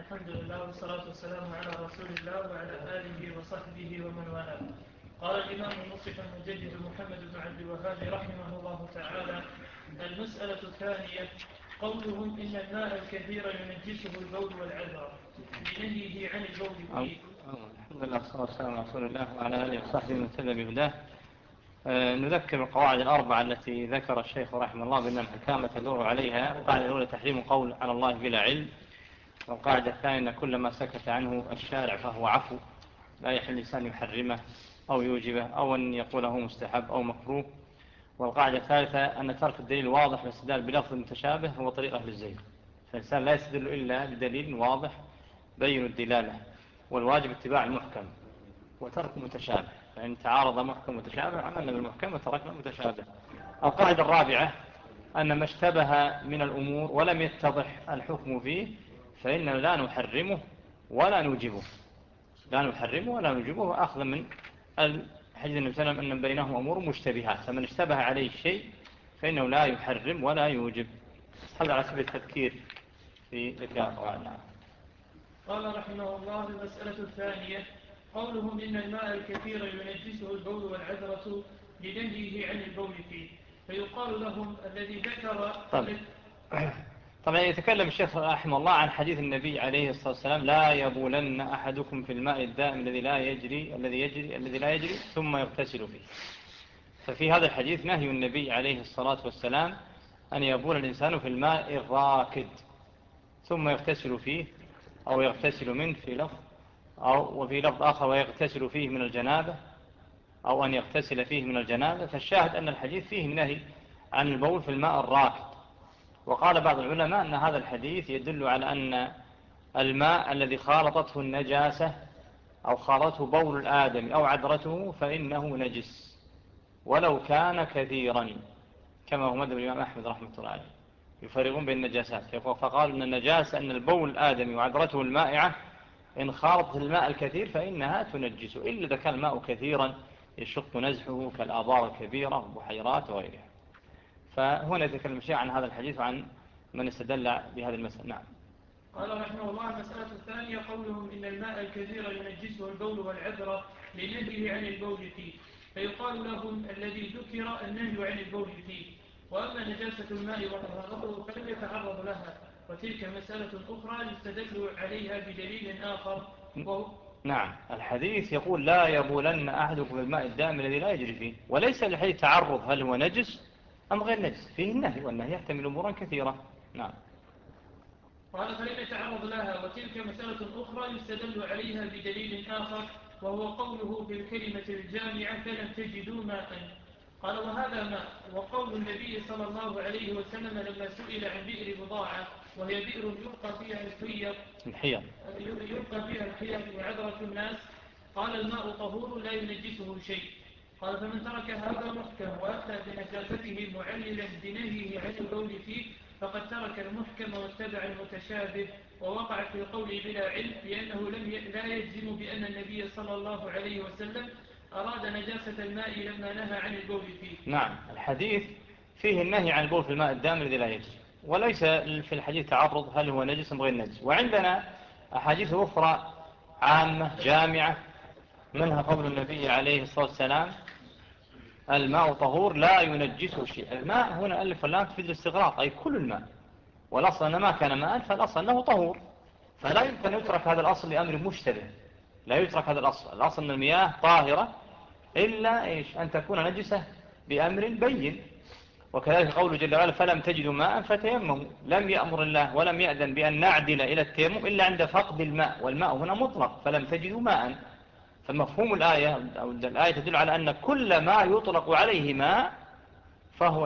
الحمد لله والصلاة والسلام على رسول الله وعلى آله وصحبه ومن والاه. قال الإمام المصلح المجدد محمد بن عبد الوهاب رحمه الله تعالى: المسألة الثانية قولهم إن الماء الكثير ينجسه البول والعذرة لنهيه عن البول فيه. الحمد لله والصلاة والسلام على رسول الله وعلى آله وصحبه ومن تبع بهداه. نذكر القواعد الأربعة التي ذكر الشيخ رحمه الله بأن الحكامة تدور عليها. القاعدة الأولى تحريم قول على الله بلا علم، والقاعدة الثانية أن كل ما سكت عنه الشارع فهو عفو، لا يحل الإنسان يحرمه أو يوجبه أو أن يقوله مستحب أو مكروه. والقاعدة الثالثة أن ترك الدليل واضح والاستدلال بلفظ متشابه هو طريق أهل الزيغ، فالإنسان لا يستدل إلا بدليل واضح بين الدلالة، والواجب اتباع المحكم وترك المتشابه، فإن تعارض محكم ومتشابه عملنا بالمحكم وتركنا المتشابه. القاعدة الرابعة أن ما اشتبه من الأمور ولم يتضح الحكم فيه فإننا لا نحرمه ولا نوجبه، لا نحرمه ولا نوجبه، أخذا من الحديث النبي صلى الله عليه وسلم أن بينهم أمور مشتبهات، فمن اشتبه عليه الشيء فإنه لا يحرم ولا يوجب. هذا على سبيل التذكير في ذكر القواعد. قال رحمه الله: المسألة الثانية قولهم إن الماء الكثير ينجسه البول والعذرة لنهيه عن البول فيه، فيقال لهم الذي ذكر. طبعا يتكلم الشيخ رحمه الله عن حديث النبي عليه الصلاة والسلام: لا يبولن أحدكم في الماء الدائم الذي لا يجري ثم يغتسل فيه. ففي هذا الحديث نهي النبي عليه الصلاة والسلام أن يبول الإنسان في الماء الراكد ثم يغتسل فيه أو يغتسل منه في لفظ، وفي لفظ آخر ويغتسل فيه من الجنابة، أو أن يغتسل فيه من الجنابة. فالشاهد أن الحديث فيه النهي عن البول في الماء الراكد. وقال بعض العلماء أن هذا الحديث يدل على أن الماء الذي خالطته النجاسة أو خالطه بول الآدم أو عذرته فإنه نجس ولو كان كثيرا، كما هو مذهب الإمام أحمد رحمه الله عليه، يفرقون بين النجاسات. فقالوا أن النجاسة أن البول الآدمي وعذرته المائعة إن خالطت الماء الكثير فإنها تنجس، إلا إذا كان الماء كثيرا يشق نزحه كالآبار الكبيرة والبحيرات وغيرها. فهنا يتكلم شيء عن هذا الحديث وعن من استدل بهذا المسألة. نعم. قال رحمه الله: المسألة الثانية قولهم إن الماء الكثير ينجسه البول والعذرة لنهيه عن البول فيه، فيقال لهم الذي ذكر النهي عن البول فيه، وأما نجاسة الماء وطهارته فلم يتعرض لها، وتلك مسألة أخرى يستدل عليها بدليل آخر وهو. نعم، الحديث يقول: لا يبولن أحدكم في الماء الدائم الذي لا يجري فيه، وليس الحديث تعرض هل هو نجس أم غير نجس، فيه النهي، والنهي يحتمل أمورا كثيرة. نعم. قال: فلم يتعرض لها، وتلك مسألة أخرى يستدل عليها بدليل آخر وهو قوله في الكلمة الجامعة: فلم تجدوا ماء. قال: وهذا ماء. وقول النبي صلى الله عليه وسلم لما سئل عن بئر بضاعة، وهي بئر يلقى فيها الحيض وعذرة الناس، قال: الماء طهور لا ينجسه شيء. قال: فمن ترك هذا محكم وأتى بنجاسته معللا بنهيه عن البول فيه فقد ترك المحكم واتبع المتشابه، ووقع في قوله بلا علم، لأنه لا يجزم بأن النبي صلى الله عليه وسلم أراد نجاسة الماء لما نهى عن البول فيه. نعم، الحديث فيه النهي عن البول في الماء الدائم الذي لا يجري، وليس في الحديث تعرض هل هو نجس أم غير نجس. وعندنا أحاديث أخرى عامة جامعة، منها قول النبي عليه الصلاة والسلام: الماء طهور لا ينجسه شيء. الماء هنا ألف واللام تفيد الاستغراق، أي كل الماء، والأصل أن ما كان ماء فالأصل أنه طهور، فلا يمكن يترك هذا الأصل لأمر مشتبه، لا يترك هذا الأصل أن المياه طاهرة إلا أن تكون نجسة بأمر بين. وكذلك قوله جل وعلا: فلم تجدوا ماء فتيمموا. لم يأمر الله ولم يأذن بأن نعدل إلى التيمم إلا عند فقد الماء، والماء هنا مطلق، فلم تجدوا ماء. فمفهوم الآية أو الآية تدل على أن كل ما يطلق عليه ماء فهو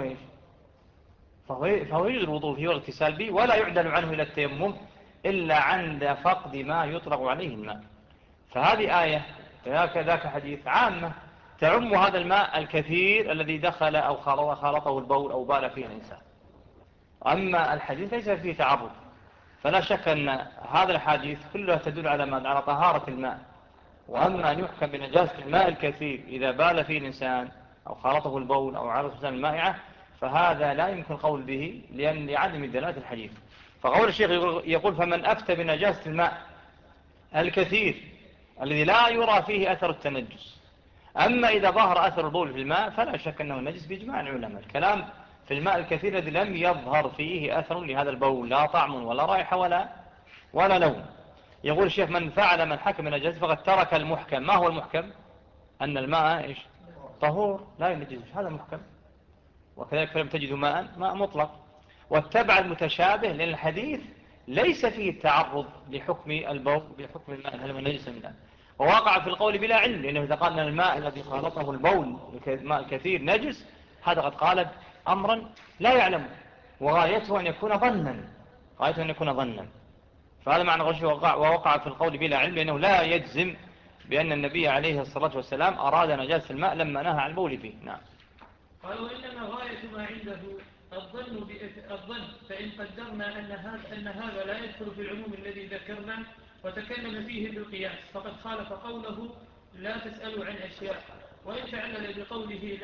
يجوز الوضوء فيه والاغتسال به، ولا يعدل عنه إلى التيمم إلا عند فقد ما يطلق عليه الماء. فهذه آية ذاك حديث عامة تعم هذا الماء الكثير الذي دخل أو خالطه البول أو بال فيه الإنسان. أما الحديث ليس فيه تعرض، فلا شك أن هذا الحديث كلها تدل على طهارة الماء. وأما أن يحكم بنجاسة الماء الكثير إذا بال فيه الإنسان أو خالطه البول أو عرض الإنسان المائعة، فهذا لا يمكن القول به لعدم دلالة الحديث. فقول الشيخ يقول فمن أفتى بنجاسة الماء الكثير الذي لا يرى فيه أثر التنجس، أما إذا ظهر أثر البول في الماء فلا شك أنه نجس بإجماع العلماء. الكلام في الماء الكثير الذي لم يظهر فيه أثر لهذا البول، لا طعم ولا رائحة ولا لون. يقول الشيخ من فعل من حكم نجاسة فقد ترك المحكم. ما هو المحكم؟ أن الماء إيش؟ طهور لا ينجس، هذا محكم. وكذلك فلم تجدوا ماء مطلق. واتبع المتشابه، لأن الحديث ليس فيه التعرض لحكم البول بحكم الماء هل هو نجس من لا، ووقع في القول بلا علم، لأنه إذا قال أن الماء الذي خالطه البول الماء الكثير نجس، هذا قد قالب أمرا لا يعلم، وغايته أن يكون ظنا. فهذا معنى غش ووقع في القول بلا علم، لأنه لا يجزم بأن النبي عليه الصلاة والسلام أراد نجاسة الماء لما نهى عن البول فيه. نعم. قال وإنما غاية ما عنده الظن، فإن قدرنا أن هذا لا يدخل في العموم الذي ذكرنا وتكلم فيه بالقياس فقد خالف قوله لا تسألوا عن أشياء، وإن تعلل بقوله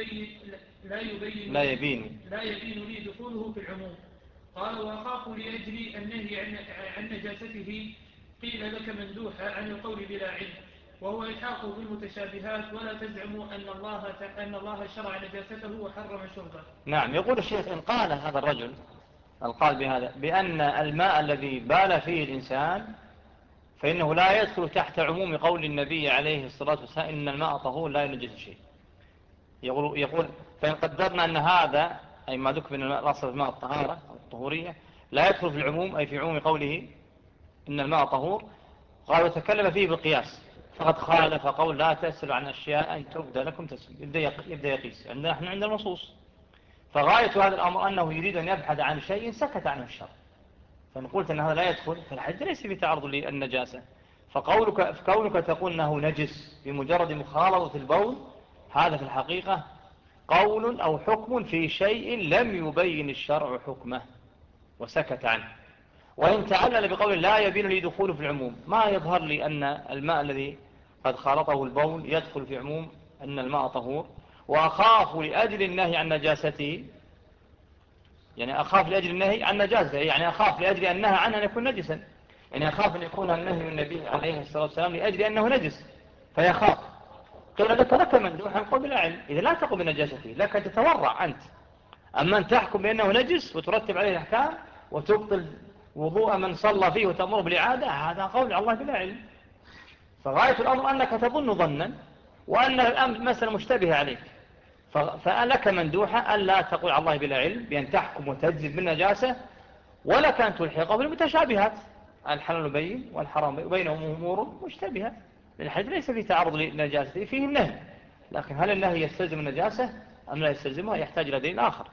لا يبين لي دخوله في العموم. قال وأخاف لأجل النهي عن نجاسته قيل لك مندوحة عن القول بلا علم، وهو إلحاق بالمتشابهات، ولا تزعموا أن الله شرع نجاسته وحرم شربه. نعم. يقول الشيخ إن قال هذا الرجل القال بهذا بأن الماء الذي بال فيه الإنسان فإنه لا يدخل تحت عموم قول النبي عليه الصلاة والسلام إن الماء طهور لا ينجس شيء. يقول فإن قدرنا أن هذا أي ما ذكر من الأصل في الماء الطهارة الطهورية لا يدخل في العموم أي في عموم قوله إن الماء طهور، قال وتكلم فيه بالقياس فقد خالف قول لا تسأل عن أشياء أن تبدى لكم تسأل. يبدأ يقيس نحن عند النصوص. فغاية هذا الأمر أنه يريد أن يبحث عن شيء سكت عنه الشرع، فإن قلت أن هذا لا يدخل فالحديث ليس بتعرض للنجاسة. فكونك تقول أنه نجس بمجرد مخالطة البول، هذا في الحقيقة قول أو حكم في شيء لم يبين الشرع حكمه وسكت عنه. وإن تعلل بقول لا يبين لي دخوله في العموم، ما يظهر لي أن الماء الذي قد خالطه البول يدخل في عموم أن الماء طهور. وأخاف لأجل النهي عن نجاسته، يعني أخاف لأجل النهي عن نجاسته، يعني أخاف لأجل أن نهى عنه أن يكون نجسا، يعني أخاف أن يكون النهي من النبي عليه الصلاة والسلام لأجل أنه نجس فيخاف. قيل لك مندوحا قل بلا علم، إذا لا تقوم بنجاسته لك أن تتورع أنت، أما أن تحكم بأنه نجس وترتب عليه الأحكام وتبطل وضوء من صلى فيه وتأمر بالإعادة، هذا قول الله بلا علم. فغاية الأمر أنك تظن ظنا وأن الأمر مثلا مشتبه عليك، فلك مندوحة أن لا تقول على الله بلا علم بأن تحكم وتجزم بالنجاسة، ولك أن تلحقه بالمتشابهات، الحلال بين والحرام بينهم أمور مشتبهة. الحديث ليس فيه تعرض للنجاسة، فيه النهي، لكن هل النهي يستلزم النجاسة أم لا يستلزمها يحتاج إلى دليل آخر.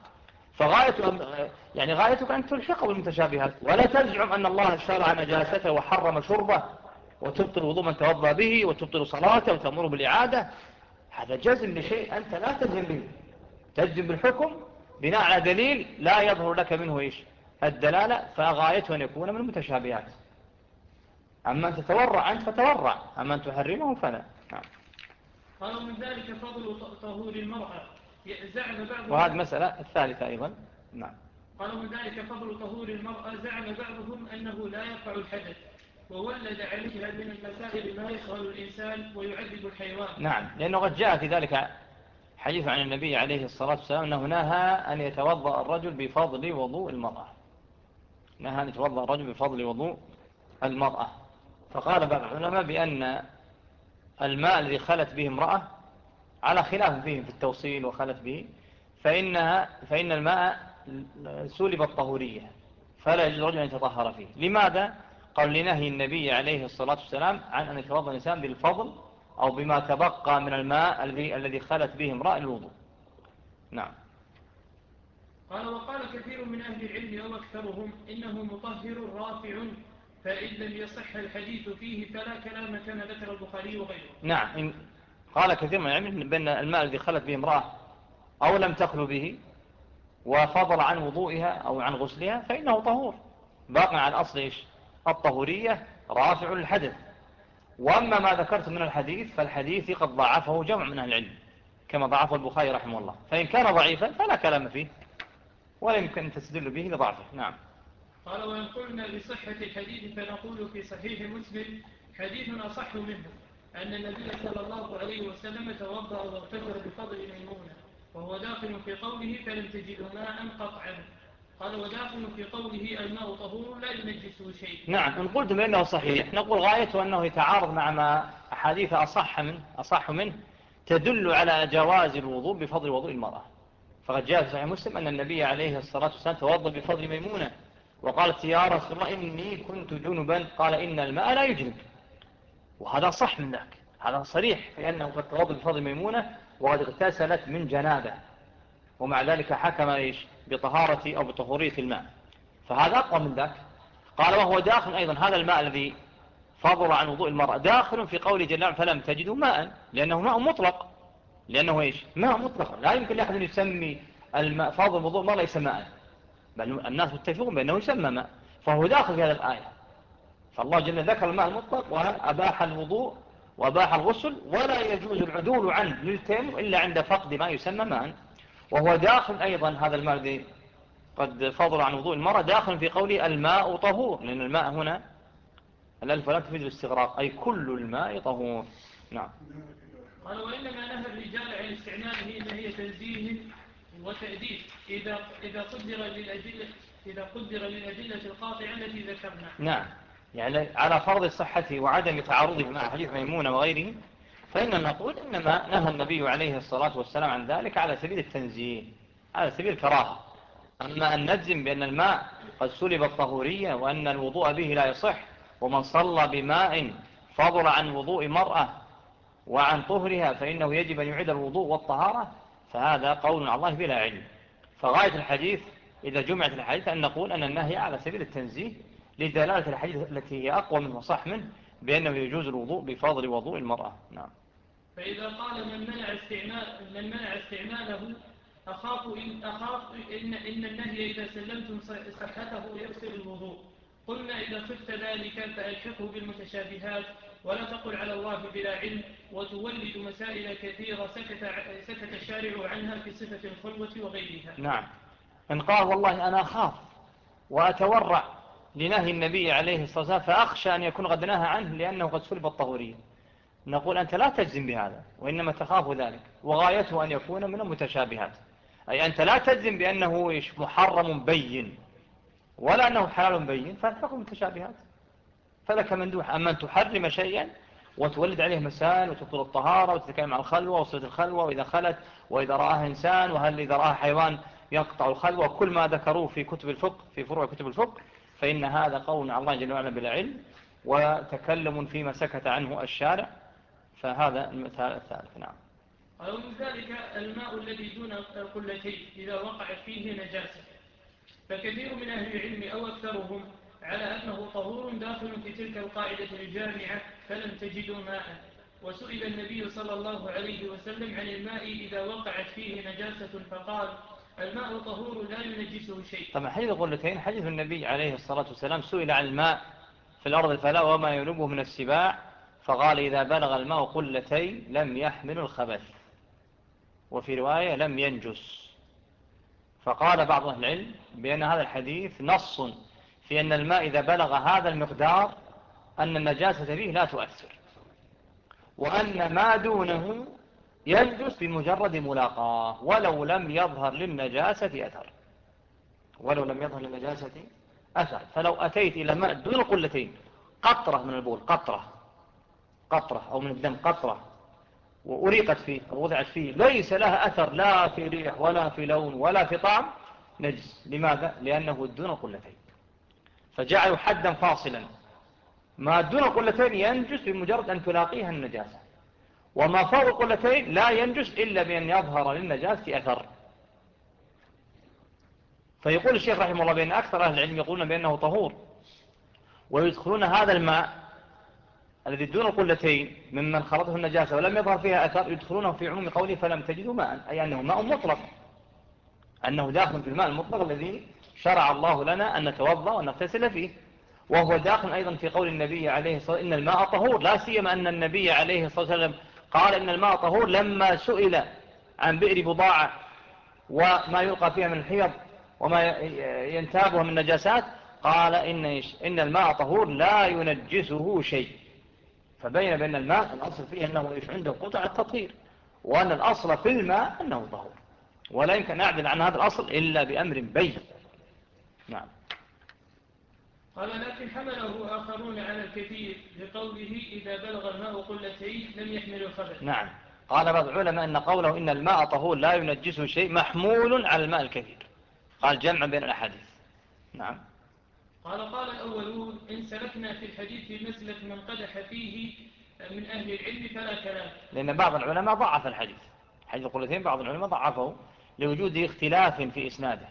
غايتك أن تلحقه بالمتشابهات، ولا تزعم أن الله شرع نجاسته وحرم شربه وتبطل وضوء من توضأ به وتبطل صلاته وتأمره بالإعادة. هذا جزم لشيء أنت لا تجزم به، تجزم بالحكم بناء على دليل لا يظهر لك منه إيش الدلالة، فغايته أن يكون من المتشابهات. أما أن تتورع أنت فتورع، أما أن تحرمه فلا. قالوا من ذلك فضل طهور المرأة زعم بعضهم، وهذه مسألة الثالثة أيضا. نعم. قالوا من ذلك فضل طهور المرأة زعم بعضهم أنه لا يقع الحدث، وولد عليها من المسائل ما يشغل الإنسان ويعذب الحيوان. نعم، لأنه قد جاء في ذلك حديث عن النبي عليه الصلاة والسلام أنه نهى أن يتوضأ الرجل بفضل وضوء المرأة، نهى أن يتوضأ الرجل بفضل وضوء المرأة. فقال بعض العلماء بأن الماء الذي خلت به امرأة على خلاف فيه في التوصيل وخلت به، فإن الماء سلب الطهورية فلا يجوز الرجل أن يتطهر فيه. لماذا؟ قال لنهي النبي عليه الصلاة والسلام عن أن يتوضأ الإنسان بالفضل أو بما تبقى من الماء الذي خلت به امرأة الوضوء. نعم. قال وقال كثير من أهل العلم أو أكثرهم إنه مطهر رافع، فإن لم يصح الحديث فيه فلا كلام كما ذكر البخاري وغيره. نعم، قال كثير من العلم بأن الماء الذي خلت به امرأة أو لم تخلو به وفضل عن وضوئها أو عن غسلها فإنه طهور، باقي عن أصل إيش الطهورية، رافع للحدث. وأما ما ذكرت من الحديث فالحديث قد ضعفه جمع من أهل العلم كما ضعفه البخاري رحمه الله، فإن كان ضعيفا فلا كلام فيه ولا يمكن تستدل به لضعفه. نعم. قال وإن قلنا بصحة الحديث فنقول في صحيح مسلم حديث أصح منه أن النبي صلى الله عليه وسلم توضأ واغتسل بفضل ميمونة، وهو داخل في قوله فلم تجدوا ماء قطعا. قال وداخل في قوله الماء طهور لا ينجسه شيء. نعم، إن قلت بأنه صحيح نقول غايته أنه يتعارض مع ما أحاديث أصح منه تدل على جواز الوضوء بفضل وضوء المرأة. فقد جاء في صحيح مسلم أن النبي عليه الصلاة والسلام توضأ بفضل ميمونة وقالت يا رسول الله إني كنت جنبا، قال إن الماء لا يجنب، وهذا صح من ذاك، هذا صريح في أنه قد توضأ بفضل ميمونة وقد اغتسلت من جنابه، ومع ذلك حكم بطهارة أو بطهورية الماء، فهذا أقوى من ذاك. قال وهو داخل أيضا هذا الماء الذي فضل عن وضوء المرأة داخل في قول جل وعلا فلم تجدوا ماء، لأنه ماء مطلق، لأنه إيش؟ ماء مطلق، لا يمكن لأحد أن يسمي الماء فاضل وضوء المرأة ليس ماء، بل الناس متفقون بأنه يسمى ماء، فهو داخل في هذه الآية. فالله جل ذكر الماء المطلق وأباح الوضوء وأباح الغسل، ولا يجوز العدول عنه للتيمم إلا عند فقد ما يسمى ماء. وهو داخل أيضا هذا الماء الذي قد فضل عن وضوء المرأة داخل في قوله الماء طهور، لأن الماء هنا الألف لا تفيد الاستغراق، أي كل الماء طهور. نعم. قال وإنما نهى الرجال عن استعماله نهي تنزيه وتأديب إذا قدر للأدلة القاطعة التي ذكرنا. نعم، يعني على فرض صحته وعدم تعارضه مع حديث ميمونة وغيره، فإننا نقول إنما نهى النبي عليه الصلاة والسلام عن ذلك على سبيل التنزيه، على سبيل الكراهة. أما أن نجزم بأن الماء قد سلب الطهورية وأن الوضوء به لا يصح، ومن صلى بماء فضل عن وضوء مرأة وعن طهرها فإنه يجب أن يعيد الوضوء والطهارة، فهذا قول على الله بلا علم. فغاية الحديث إذا جمعت الحديث أن نقول أن النهي على سبيل التنزيه لدلالة الحديث التي هي أقوى منه وصح منه بأنه يجوز الوضوء بفضل وضوء المرأة. نعم. فإذا قال من منع استعماله أخاف إن النهي إذا سلمتم صحته يفسد الوضوء، قلنا إذا خفت ذلك فألحقه بالمتشابهات ولا تقل على الله بلا علم، وتولد مسائل كثيرة سكت الشارع عنها في صفة الخلوة وغيرها. نعم. إن قال والله أنا أخاف وأتورع لنهي النبي عليه الصلاة والسلام فأخشى أن يكون قد نهى عنه لأنه قد سلب الطهورية، نقول أنت لا تجزم بهذا، وإنما تخاف ذلك، وغايته أن يكون من المتشابهات، أي أنت لا تجزم بأنه محرم بين ولا أنه حلال بين، فالحكم متشابهات، فلك مندوح. أما أن تحرم شيئا وتولد عليه مسائل وتبطل الطهارة وتتكلم عن الخلوة وصفة الخلوة وإذا خلت وإذا رآها إنسان وهل إذا رآها حيوان يقطع الخلوة، كل ما ذكروه في كتب الفقه في فروع كتب الفقه، فإن هذا قول على الله جل وعلا بلا علم وتكلم فيما سكت عنه الشارع، فهذا المثال الثالث. نعم. ومن ذلك الماء الذي دون القلتين إذا وقعت فيه نجاسة، فكثير من أهل العلم أو أكثرهم على أنه طهور داخل في تلك القاعدة الجامعة فلم تجدوا ماء. وسئل النبي صلى الله عليه وسلم عن الماء إذا وقعت فيه نجاسة فقال الماء طهور لا ينجسه شيء. طبعا حديث القلتين حديث النبي عليه الصلاة والسلام سئل عن الماء في الأرض الفلاة وما ينبه من السباع، فقال إذا بلغ الماء قلتين لم يحمل الخبث، وفي رواية لم ينجس. فقال بعض أهل العلم بأن هذا الحديث نص في أن الماء إذا بلغ هذا المقدار أن النجاسة فيه لا تؤثر، وأن ما دونه ينجس بمجرد ملاقاه ولو لم يظهر للنجاسة أثر. فلو أتيت إلى ماء دون القلتين قطرة من البول، قطرة أو من الدم قطرة، وأريقت فيه أو وضعت فيه ليس لها أثر لا في ريح ولا في لون ولا في طعم، نجس. لماذا؟ لأنه دون القلتين، فجعلوا حدا فاصلا، ما دون القلتين ينجس بمجرد أن تلاقيها النجاسة، وما فوق القلتين لا ينجس إلا بأن يظهر للنجاسة أثر. فيقول الشيخ رحمه الله بأن أكثر أهل العلم يقولون بأنه طهور، ويدخلون هذا الماء الذي دون القلتين ممن خلطه النجاسة ولم يظهر فيها أثر يدخلونه في عموم قوله فلم تجدوا ماء، أي أنه ماء مطلق، أنه داخل في الماء المطلق الذي شرع الله لنا أن نتوضأ ونغتسل فيه، وهو داخل أيضا في قول النبي عليه الصلاة والسلام إن الماء طهور، لا سيما أن النبي عليه الصلاة والسلام قال إن الماء طهور لما سئل عن بئر بضاعة وما يلقى فيها من الحيض وما ينتابها من نجاسات، قال إن الماء طهور لا ينجسه شيء، فبين بأن الماء الأصل فيه أنه عنده قطع التطهير، وأن الأصل في الماء أنه طهور، ولا يمكن نعدل عن هذا الأصل إلا بأمر بين. نعم. قال لكن حمله آخرون على الكثير لقوله إذا بلغ الماء قلتين لم يحمل الخبث. نعم. قال بعض العلماء أن قوله إن الماء طهور لا ينجسه شيء محمول على الماء الكثير، قال جمع بين الأحاديث. نعم. قال الأولون إن سلكنا في الحديث مسلك من قدح فيه من أهل العلم فلا كلام، لأن بعض العلماء ضعف الحديث، حديث القلتين بعض العلماء ضعفه لوجود اختلاف في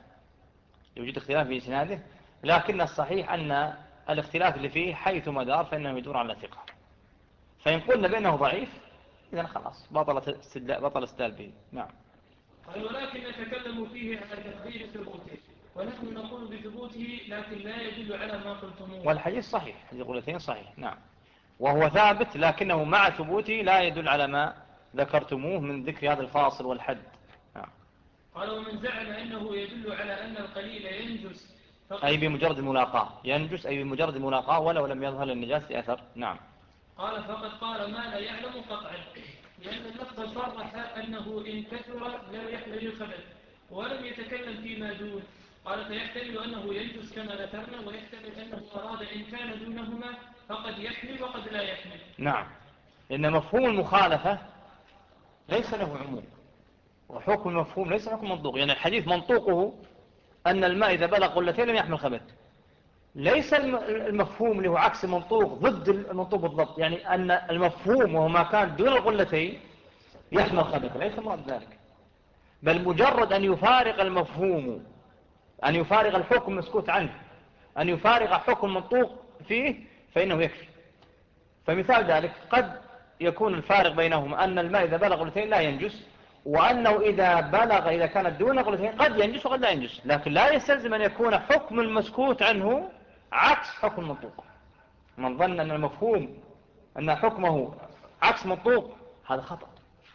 إسناده، لكن الصحيح أن الاختلاف اللي فيه حيث مدار فإنه يدور على ثقة، فإن قلنا بأنه ضعيف إذن خلاص بطل استدلال به. نعم. قال ولكن نتكلم فيه على تقدير ثبوته، ونحن نقول بثبوته لكن لا يدل على ما قلتموه. والحديث صحيح، حديث القلتين صحيح. نعم. وهو ثابت لكنه مع ثبوته لا يدل على ما ذكرتموه من ذكر هذا الفاصل والحد. نعم. قال ومن زعم أنه يدل على أن القليل ينجس أي بمجرد الملاقاة ينجس، أي بمجرد الملاقاة ولو لم يظهر للنجاسة أثر. نعم. قال فقد قال ما لا يعلم قطعا، لأن اللفظ صرح أنه إن كثر لم يحمل الخبث ولم يتكلم فيما دون. قال فيحتمل أنه ينجس كما ذكرنا، ويحتمل أنه أراد إن كان دونهما فقد يحمل وقد لا يحمل. نعم. إن مفهوم المخالفة ليس له عموم، وحكم المفهوم ليس حكم منطوق. يعني الحديث منطوقه أن الماء إذا بلغ قلتين لم يحمل خبث، ليس المفهوم له عكس منطوق ضد المنطوق بالضبط، يعني أن المفهوم وهو ما كان دون القلتين يحمل خبث، ليس مراد ذلك، بل مجرد أن يفارق المفهوم، أن يفارق الحكم مسكوت عنه، أن يفارق حكم منطوق فيه فإنه يكفي. فمثال ذلك قد يكون الفارق بينهما أن الماء إذا بلغ قلتين لا ينجس، وأنه إذا كانت دون قلتين قد ينجس وقد لا ينجس، لكن لا يستلزم أن يكون حكم المسكوت عنه عكس حكم المنطوق. من ظن أن المفهوم أن حكمه عكس منطوق هذا خطأ.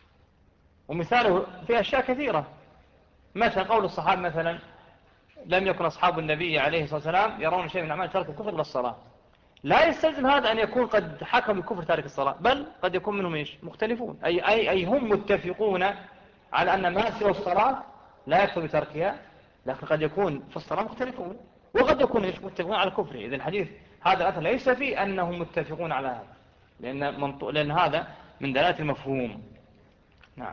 ومثاله في أشياء كثيرة، مثل قول الصحابة مثلا لم يكن أصحاب النبي عليه الصلاة والسلام يرون شيء من أعمال ترك الكفر للصلاة، لا يستلزم هذا أن يكون قد حكم الكفر تارك الصلاة، بل قد يكون منهم مختلفون، أي هم متفقون على أن ما سوى الصلاة لا يكفر بتركها، لكن قد يكون في الصلاة مختلفون، وقد يكون متفقون على الكفر. إذن الحديث هذا الأثر ليس فيه أنهم متفقون على هذا، لأن هذا من دلالة المفهوم. نعم.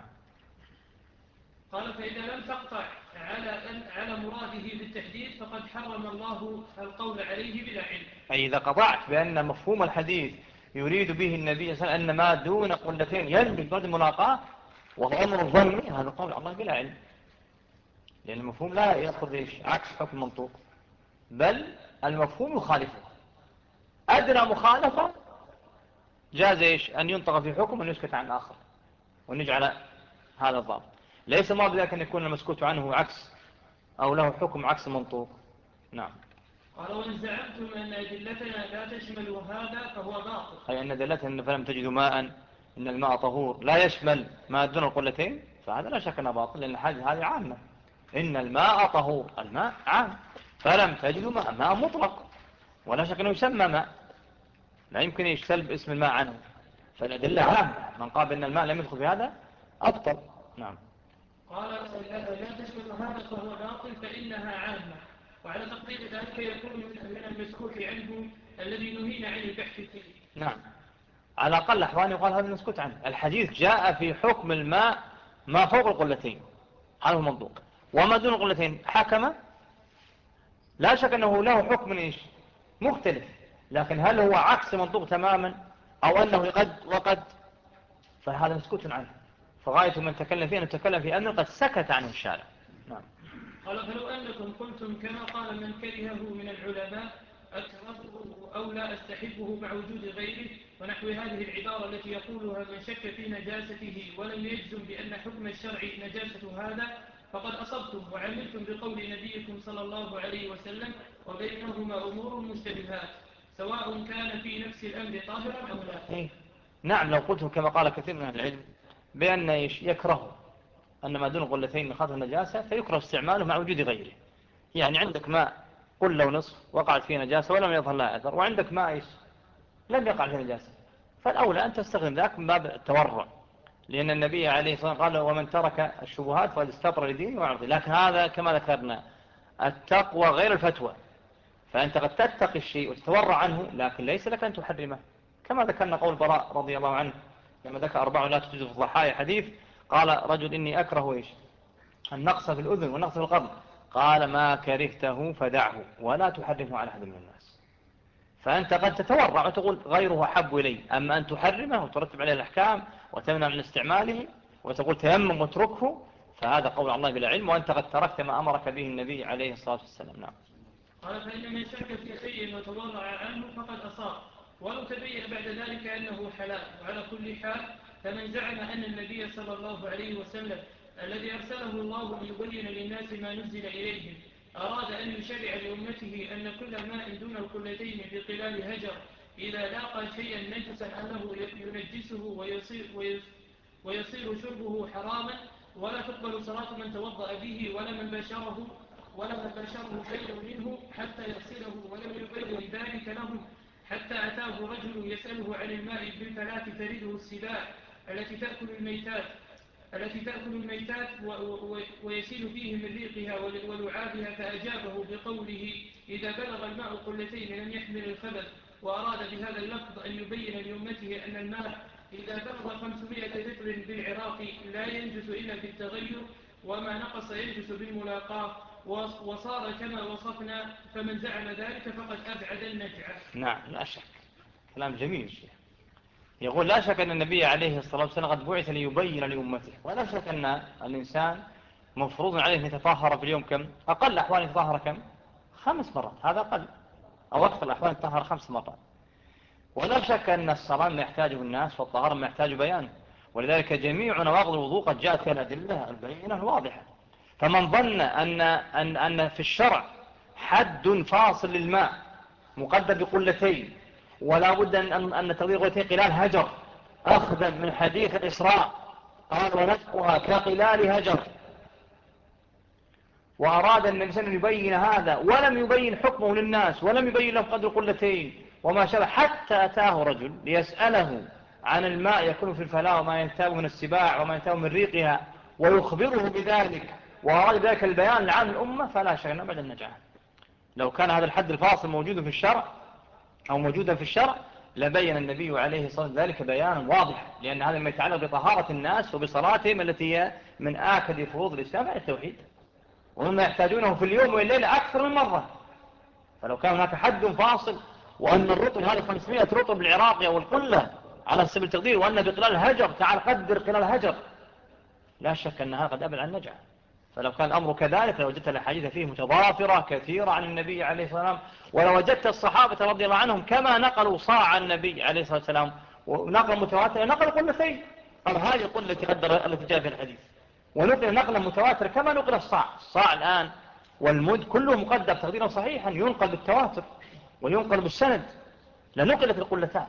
قال فإذا لم تقطع على مراده بالتحديد فقد حرم الله القول عليه بلا علم. أي إذا قطعت بأن مفهوم الحديث يريد به النبي صلى الله عليه وسلم أن ما دون قلتين ينبت بعد الملاقاة وهو أمر ظني، هذا قول الله بلا علم، لأن المفهوم لا يأخذ عكس حكم منطوق، بل المفهوم يخالفه. أدنى مخالفة جاز أن ينطق في حكم وأن يسكت عن آخر ونجعل هذا الضابط. ليس ما بذلك أن يكون المسكوت عنه عكس أو له حكم عكس منطوق. نعم. قال وإن زعمتم أن أدلتنا لا تشمل هذا فهو باطل، أي أن أدلتنا فلم تجدوا ماء إن الماء طهور لا يشمل ما دون القلتين، فهذا لا شك أنه باطل، لأن الحديث هذه عامة، إن الماء طهور، الماء عام، فلم تجدوا ماء مطلق، ولا شك أنه يسمى ماء، لا يمكن يشتلب اسم الماء عنه، فالأدلة عامة، من قال أن الماء لم يدخل في هذا أبطل. نعم. قال لا تشمل هذا فهو باطل فإنها عامة، وعلى تقدير ذلك يكون من المسكوت عنه الذي نهينا عن البحث فيه. نعم. على الأقل أحوال يقال هذا المسكوت عنه. الحديث جاء في حكم الماء ما فوق القلتين، هذا هو منطوق، وما دون القلتين حكم، لا شك أنه له حكم مختلف، لكن هل هو عكس منطوق تماما أو أنه قد فهذا مسكوت عنه، فغاية من تكلم فيه أن نتكلم في أمر قد سكت عنه الشارع. نعم. قال فلو أنكم قلتم كما قال من كرهه من العلماء أكرهه أو لا أستحبه مع وجود غيره ونحو هذه العبارة التي يقولها من شك في نجاسته ولم يجزم بأن حكم الشرع نجاسة هذا، فقد أصبتم وعملتم بقول نبيكم صلى الله عليه وسلم وبينهما أمور مشتبهات سواء كان في نفس الأمر طاهرا أو لا. نعم. لو قلتم كما قال كثير من العلم بأن يكره أن ما دون قلتين من خاطر النجاسة فيكره استعماله مع وجود غيره، يعني عندك ماء قل لو نصف وقعت فيه نجاسة ولم يظهر لها أثر، وعندك ماء إيش لم يقع فيه نجاسة، فالأولى أن تستخدم ذاك من باب التورع، لأن النبي عليه الصلاة والسلام قال ومن ترك الشبهات فقد استبرأ لدينه وعرضه. لكن هذا كما ذكرنا التقوى غير الفتوى، فأنت قد تتقي الشيء وتتورع عنه لكن ليس لك أن تحرمه، كما ذكرنا قول براء رضي الله عنه لما ذكر 4 لا تجوز في الضحايا حديث، قال رجل إني أكره إيش النقص في الأذن والنقص في القرن، قال ما كرهته فدعه ولا تحرمه على أحد من الناس. فأنت قد تتورع وتقول غيره أحب إلي، أما أن تحرمه وترتب عليه الأحكام وتمنع من استعماله وتقول تيمم واتركه، فهذا قول الله بلا علم، وأنت قد تركت ما أمرك به النبي عليه الصلاة والسلام. نعم. قال فإن من شك في شيء وتورع عنه فقد أصاب ولو تبين بعد ذلك أنه حلال. وعلى كل حال فمن زعم أن النبي صلى الله عليه وسلم الذي أرسله الله ليبين للناس ما نزل إليهم أراد أن يشرع لأمته أن كل ماء دون القلتين بقلال هجر إذا لاقى شيئا نجسا أنه ينجسه ويصير شربه حراما، ولا تقبل صلاة من توضأ به ولا من بشره شيء منه حتى يغسله، ولم يبين ذلك لهم حتى أتاه رجل يسأله عن الماء بالفلاة ترده السباع التي تأكل الميتات ويسيل فيه من ريقها ولعابها، فأجابه بقوله إذا بلغ الماء قلتين لم يحمل الخبث، وأراد بهذا اللفظ أن يبين لأمته أن الماء إذا بلغ 500 لتر بالعراق لا ينجس إلا بالتغير، وما نقص ينجس بالملاقاة، وصار كما وصفنا. فمن زعم ذلك فقد أبعد النجعة. نعم لا شك، كلام جميل الشيخ. يقول لا شك أن النبي عليه الصلاة والسلام قد بعث ليبين لأمته، ولا شك أن الإنسان مفروض عليه أن يتطهر في اليوم كم؟ أقل أحوال يتطهر كم؟ 5 مرات، هذا أقل، أو أكثر الأحوال يتطهر 5 مرات. ولا شك أن الصلاة ما يحتاجه الناس والطهارة ما يحتاج بيان، ولذلك جميع نواقض الوضوء قد جاءت فيها الأدلة البينة الواضحة. فمن ظن أن في الشرع حد فاصل للماء مقدر بقلتين، ولا بد أن تغيير قلتين قلال هجر أخذا من حديث الإسراء قال ونفقها كقلال هجر، وأراد النبي صلى الله عليه وسلم يبين هذا ولم يبين حكمه للناس ولم يبين لهم قدر قلتين وما شابه، حتى أتاه رجل ليسأله عن الماء يكون في الفلاة وما ينتاب من السباع وما ينتاب من ريقها ويخبره بذلك، وأراد ذلك البيان لعام الأمة، فلا شك أنه بعد النجاة. لو كان هذا الحد الفاصل موجود في الشرع أو موجودا في الشرع لبين النبي عليه الصلاة والسلام ذلك بيانا واضحا، لأن هذا ما يتعلق بطهارة الناس وبصلاتهم التي هي من آكد فروض الإسلام على التوحيد، وهم يحتاجونه في اليوم والليلة أكثر من مرة. فلو كان هناك حد فاصل وأن الرطب هذا 500 رطب العراق أو القلة على سبيل التقدير، وأن بقلال هجر تعال قدر قلال هجر، لا شك أنها قد أبل عن نجعة. فلو كان الأمر كذلك لوجدت الأحاديث فيه متضافرة كثيرة عن النبي عليه الصلاة والسلام، ولوجدت الصحابة رضي الله عنهم كما نقلوا صاع النبي عليه الصلاة والسلام ونقل متواتر نقل قلتين، قال هذه القلة التي جاء في الحديث، ونقل نقلا متواتر كما نقل الصاع الآن والمد كله مقدر تقديرا صحيحا ينقل بالتواتر وينقل بالسند لنقلت القلتان.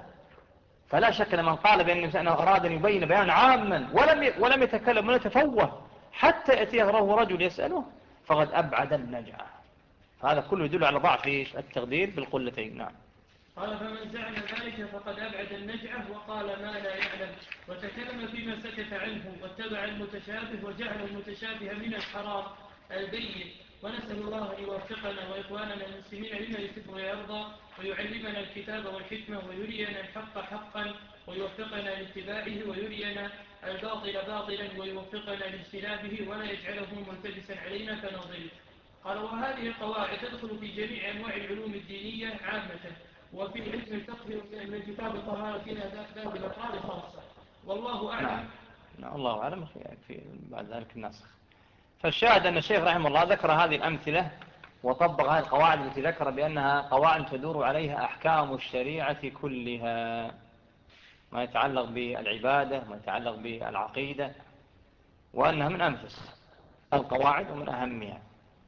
فلا شك أن من قال بأن الإنسان أراد أن يبين بيان عاما ولم يتكلم ولا يتفوه حتى يأتيه رجل يسأله فقد أبعد النجعة. هذا كله يدل على ضعف التقدير بالقلتين. نعم. قال فمن زعم ذلك فقد أبعد النجعة وقال ما لا يعلم، وتكلم فيما سكت عنه واتبع المتشابه وجعل المتشابه من الحرام البين. ونسأل الله أن يوفقنا وإخواننا المسلمين لما يحب ويرضى، ويعلمنا الكتاب والحكمة، ويرينا الحق حقا ويوفقنا لاتباعه، ويرينا الباطل باطلا ويوفقنا لاجتنابه، ولا يجعله ملتبسا علينا فنضل. قال وهذه القواعد تدخل في جميع أنواع العلوم الدينية عامة، وفي علم الفقه من كتاب الطهارة ذات الأفعال خاصة، والله أعلم. الله أعلم في بعد ذلك الناسخ. فالشاهد أن الشيخ رحمه الله ذكر هذه الأمثلة وطبق هذه القواعد التي ذكر بأنها قواعد تدور عليها أحكام الشريعة كلها، ما يتعلق بالعبادة ما يتعلق بالعقيدة، وأنها من أنفس القواعد ومن أهمها.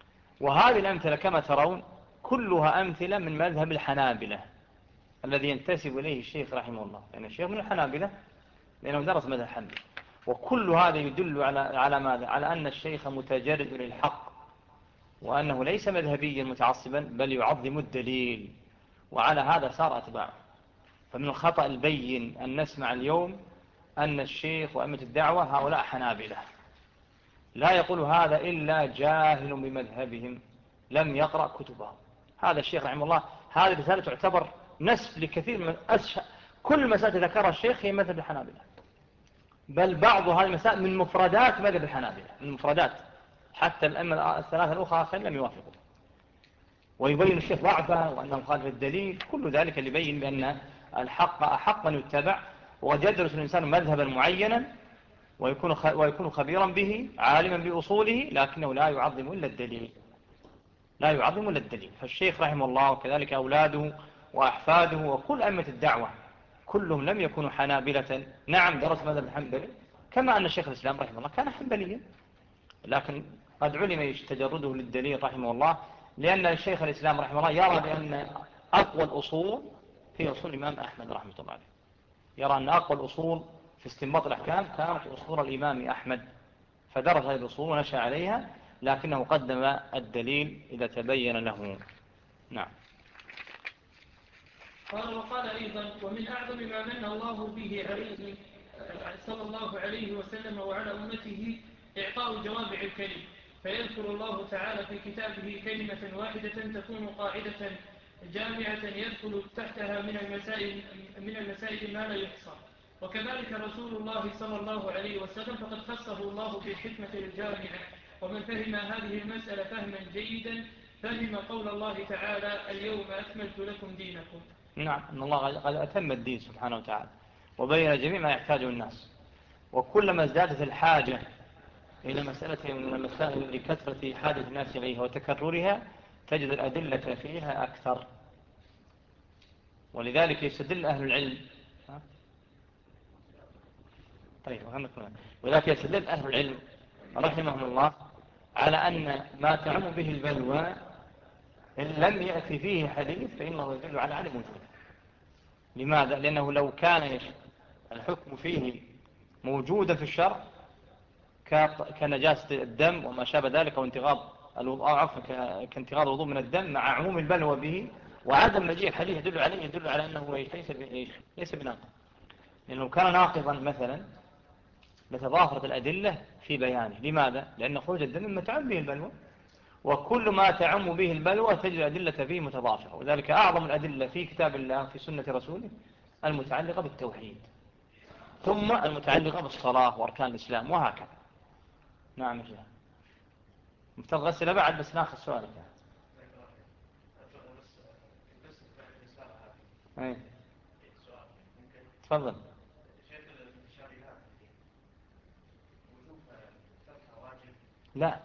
وهذه الأمثلة كما ترون كلها أمثلة من مذهب الحنابلة الذي ينتسب إليه الشيخ رحمه الله، يعني الشيخ من الحنابلة لأنه درس مذهب الحنبلي. وكل هذا يدل على ماذا؟ على أن الشيخ متجرد للحق وأنه ليس مذهبيا متعصبا بل يعظم الدليل، وعلى هذا صار أتباعه. فمن الخطأ البين أن نسمع اليوم أن الشيخ وأئمة الدعوة هؤلاء حنابلة، لا يقول هذا إلا جاهل بمذهبهم لم يقرأ كتبهم. هذا الشيخ رحمه الله هذه الرسالة تعتبر نسف لكثير من كل مسائل ذكرها الشيخ هي مذهب الحنابلة، بل بعض هذه المسائل من مفردات مذهب الحنابلة، من مفردات، حتى الأئمة الثلاثة الأخرى لم يوافقوا. ويبين الشيخ ضعفه وأنه مخالف الدليل، كل ذلك اللي يبين بأن الحق أحق أن يتبع، وقد يدرس الإنسان مذهبا معينا ويكون خبيرا به عالما بأصوله، لكنه لا يعظم إلا الدليل، لا يعظم إلا الدليل. فالشيخ رحمه الله وكذلك أولاده وأحفاده وكل أئمة الدعوة كلهم لم يكونوا حنابلة. نعم درس مذهب الحنبلي، كما أن الشيخ الإسلام رحمه الله كان حنبليا، لكن قد علم تجرده للدليل رحمه الله، لأن الشيخ الإسلام رحمه الله يرى بأن أقوى الأصول هي أصول الإمام أحمد رحمه الله عليه، يرى أن أقوى الأصول في استنباط الأحكام كانت أصول الإمام أحمد، فدرس هذه الأصول ونشأ عليها، لكنه قدم الدليل إذا تبين له. نعم. قال وقال أيضا: ومن أعظم ما من الله به عليه صلى الله عليه وسلم وعلى أمته إعطاء جوامع الكلم، فيذكر الله تعالى في كتابه كلمة واحدة تكون قاعدة جامعة يدخل تحتها من المسائل ما لا يحصى. وكذلك رسول الله صلى الله عليه وسلم فقد خصه الله بالحكمة الجامعة، ومن فهم هذه المسألة فهما جيدا فهم قول الله تعالى: اليوم أكملت لكم دينكم. نعم، أن الله قد أتم الدين سبحانه وتعالى وبين جميع ما يحتاجه الناس، وكلما ازدادت الحاجة إلى مسألة من المسائل لكثرة حاجة الناس إليها وتكررها تجد الأدلة فيها أكثر. ولذلك يستدل أهل العلم ولذلك يستدل أهل العلم رحمهم الله على أن ما تعم به البلوى إن لم يأتي فيه حديث فإنه يدل على عدم وجوده. لماذا؟ لأنه لو كان الحكم فيه موجودا في الشرع كنجاسة الدم وما شابه ذلك، وانتقاض الوضوء كانتقاض الوضوء من الدم مع عموم البلوى به، وعدم مجيء الحديث يدل على أنه ليس بناقض. لأنه كان ناقضا مثلا لتضافرت الأدلة في بيانه. لماذا؟ لأن خروج الدم ما تعم به البلوى، وكل ما تعم به البلوى تجد الأدلة فيه متضافرة، وذلك أعظم الأدلة في كتاب الله في سنة رسوله المتعلقة بالتوحيد، ثم المتعلقة بالصلاة وأركان الإسلام وهكذا. نعم شيخ مفترض غسل بعد، بس ناخذ سؤالك. تفضل. لا،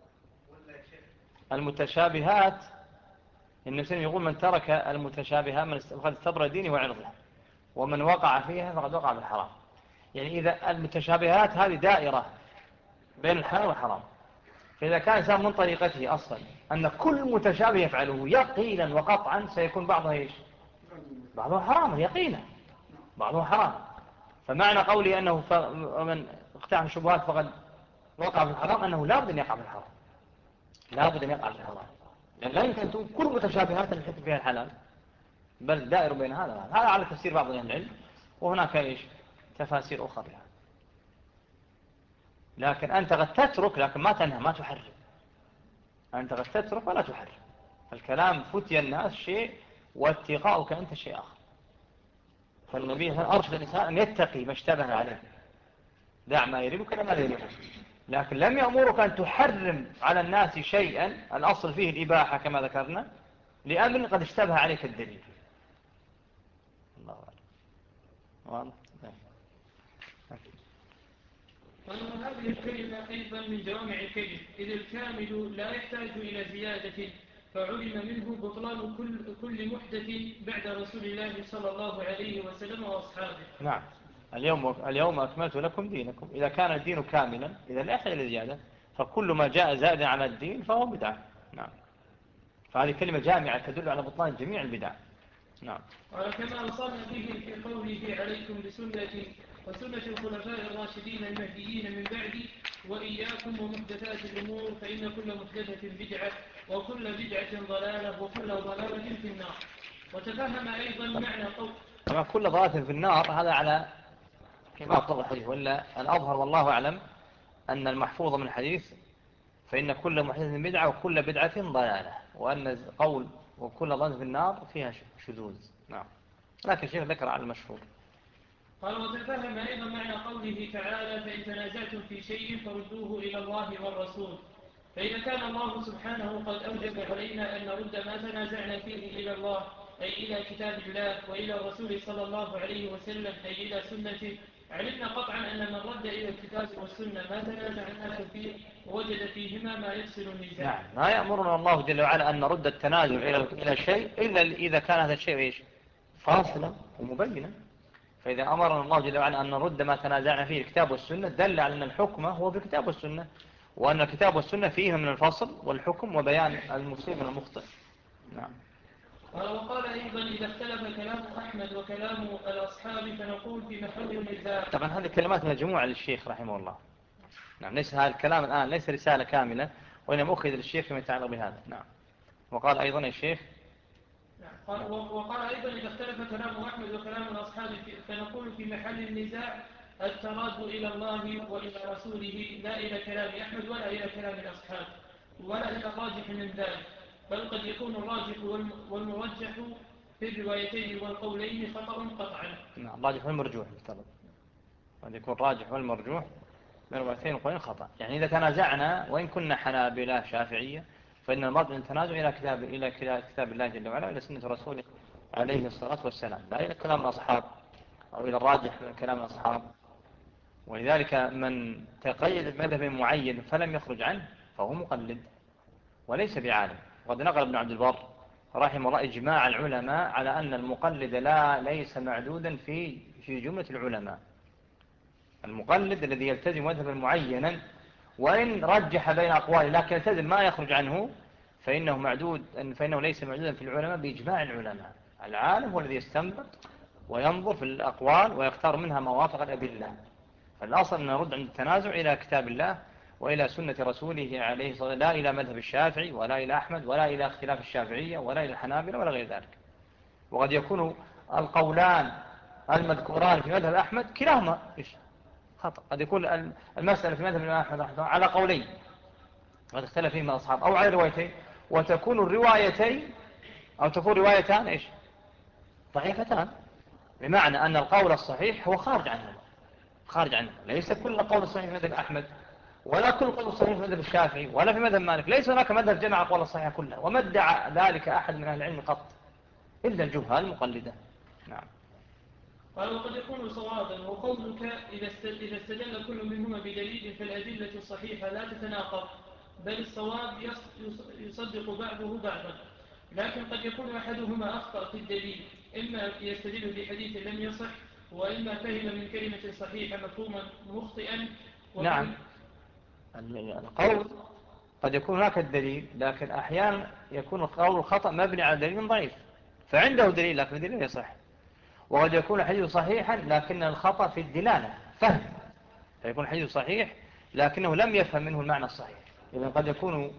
المتشابهات النبي صلى الله عليه وسلم يقول: من ترك المتشابهات من فقد استبرأ دينه وعرضه، ومن وقع فيها فقد وقع بالحرام. يعني إذا المتشابهات هذه دائرة بين الحلال والحرام، فإذا كان إنسان من طريقته أصلا أن كل متشابه يفعله يقينا وقطعا سيكون بعضها إيش؟ بعضها حرام يقينا، بعضها حرام. فمعنى قولي أنه من اقتحم الشبهات فقد وقع في الحرام أنه لا بد أن يقع في الحرام، لا بد أن يقع في الحرام، لأن لا يمكن أن تكون كل متشابهات الحكم فيها الحلال، بل دائر بين هذا على تفسير بعض أهل العلم، وهناك إيش تفاسير أخرى لها. لكن أنت قد تترك لكن ما تنهى ما تحرم، أنت قد تترك ولا تحرم. الكلام فتي الناس شيء واتقاؤك أنت شيء آخر. فالنبي أرشد الإنسان أن يتقي ما اشتبه عليه، دع ما يريبك لما لا يريبك، لكن لم يأمرك أن تحرم على الناس شيئا الأصل فيه الإباحة كما ذكرنا لأمر قد اشتبه عليك الدليل. الله أعلم. واضح؟ وهذه الكلمة أيضا من جوامع الكلم، إذ الكامل لا يحتاج إلى زيادة، فعلم منه بطلان كل محدث بعد رسول الله صلى الله عليه وسلم وأصحابه. نعم، اليوم أكملت لكم دينكم. إذا كان الدين كاملا إذا لا يحتاج إلى زيادة، فكل ما جاء زائدا على الدين فهو بدعة. نعم، فهذه كلمة جامعة تدل على بطلان جميع البدع. نعم. قال كما أوصانا به في قوله عليكم بسنتي وسنة الخلفاء الراشدين المهديين من بعدي وإياكم ومحدثات الأمور فإن كل محدثة بدعة وكل بدعة ضلالة وكل ضلالة في النار. وتفهم أيضا معنى قول طبعا كل ضلالة في النار هذا على كما أفضل الحديث، ولا الأظهر والله أعلم أن المحفوظ من الحديث فإن كل محدثة بدعة وكل بدعة ضلالة، وأن قول وكل ضلالة في النار فيها شذوذ. نعم. لكن الشيخ ذكر على المشهور. قال وتفهم أيضا معنى قوله تعالى فإن تنازعتم في شيء فردوه إلى الله والرسول. فإذا كان الله سبحانه قد أوجب علينا أن نرد ما تنازعنا فيه إلى الله أي إلى كتاب الله وإلى الرسول صلى الله عليه وسلم أي إلى سنته، علمنا قطعا أن من رد إلى الكتاب والسنة ما تنازع الناس فيه ووجد فيهما ما يفصل النزاع. نعم. لا يأمرنا الله جل وعلا أن نرد التنازع إلى شيء إلا إذا كان هذا الشيء إيش؟ فاصلا ومبينا. فإذا أمرنا الله جل وعلا أن نرد ما تنازعنا فيه الكتاب والسنة دل على أن الحكم هو في الكتاب والسنة، وأن الكتاب والسنة فيها من الفصل والحكم وبيان المصيب من المخطئ. نعم. وقال أيضا إذا اختلف كلام أحمد وكلام الأصحاب فنقول في محل النزاع. طبعا هذه كلمات مجموعة للشيخ رحمه الله. نعم. ليس هذا الكلام الآن ليس رسالة كاملة، وإنما أخذ للشيخ فيما يتعلق بهذا. نعم. وقال أيضا الشيخ وقال أيضا إذا اختلف كلام أحمد وكلام الأصحاب فنقول في محل النزاع التراد إلى الله وإلى رسوله لا إلى كلام أحمد ولا إلى كلام الأصحاب ولا إلى الراجح من ذلك، بل قد يكون الراجح والمرجح في الروايتين والقولين خطأ قطعا. نعم. الراجح والمرجوح بالطبع. قد يكون الراجح والمرجوح من الروايتين والقولين خطأ. يعني إذا تنازعنا وإن كنا حنابلة شافعية فإن المرد من التنازع إلى كتاب الله جل وعلا وإلى سنة رسوله عليه الصلاة والسلام، لا إلى كلام الأصحاب أو إلى الراجح من كلام الأصحاب. ولذلك من تقيد بمذهب معين فلم يخرج عنه فهو مقلد وليس بعالم. وقد نقل ابن عبد البر رحمه الله إجماع العلماء على أن المقلد ليس معدودا في جملة العلماء. المقلد الذي يلتزم مذهبا معينا وإن رجح بين أقواله لكن يلتزم ما يخرج عنه فإنه ليس معدودا في العلماء بإجماع العلماء. العالم هو الذي يستنبط وينظر في الأقوال ويختار منها ما وافق الأدلة. فالأصل أن نرد عند التنازع إلى كتاب الله وإلى سنة رسوله عليه الصلاة والسلام، لا إلى مذهب الشافعي ولا إلى أحمد ولا إلى اختلاف الشافعية ولا إلى الحنابلة ولا غير ذلك. وقد يكون القولان المذكوران في مذهب أحمد كلاهما خطأ. قد يكون المسألة في مذهب الإمام أحمد رحمه الله على قولين قد اختلف فيهما الأصحاب أو على روايتين، وتكون الروايتين أو تكون روايتان ضعيفتان، بمعنى أن القول الصحيح هو خارج عنه. ليس كل قول صحيح في مذهب أحمد ولا كل قول صحيح في مذهب الشافعي ولا في مذهب مالك. ليس هناك مذهب جمع أقوال الصحيحة كلها، وما ادعى ذلك أحد من أهل العلم قط إلا الجهال المقلدة. نعم. قال وقد يكون صوابا وقولك إذا استدل كل منهما بدليل فالأدلة الصحيحة لا تتناقض، بل الصواب يصدق بعضه بعضا، لكن قد يكون أحدهما أخطأ في الدليل، إما يستدل بحديث لم يصح وإما فهم من كلمة صحيحة مفهوما مخطئا. نعم. القول قد يكون هناك الدليل لكن أحيانا يكون القول الخطأ مبني على دليل ضعيف فعنده دليل لكن الدليل لا يصح. وقد يكون الحديث صحيحا لكن الخطأ في الدلالة فهم، فيكون الحديث صحيح لكنه لم يفهم منه المعنى الصحيح. إذن قد يكون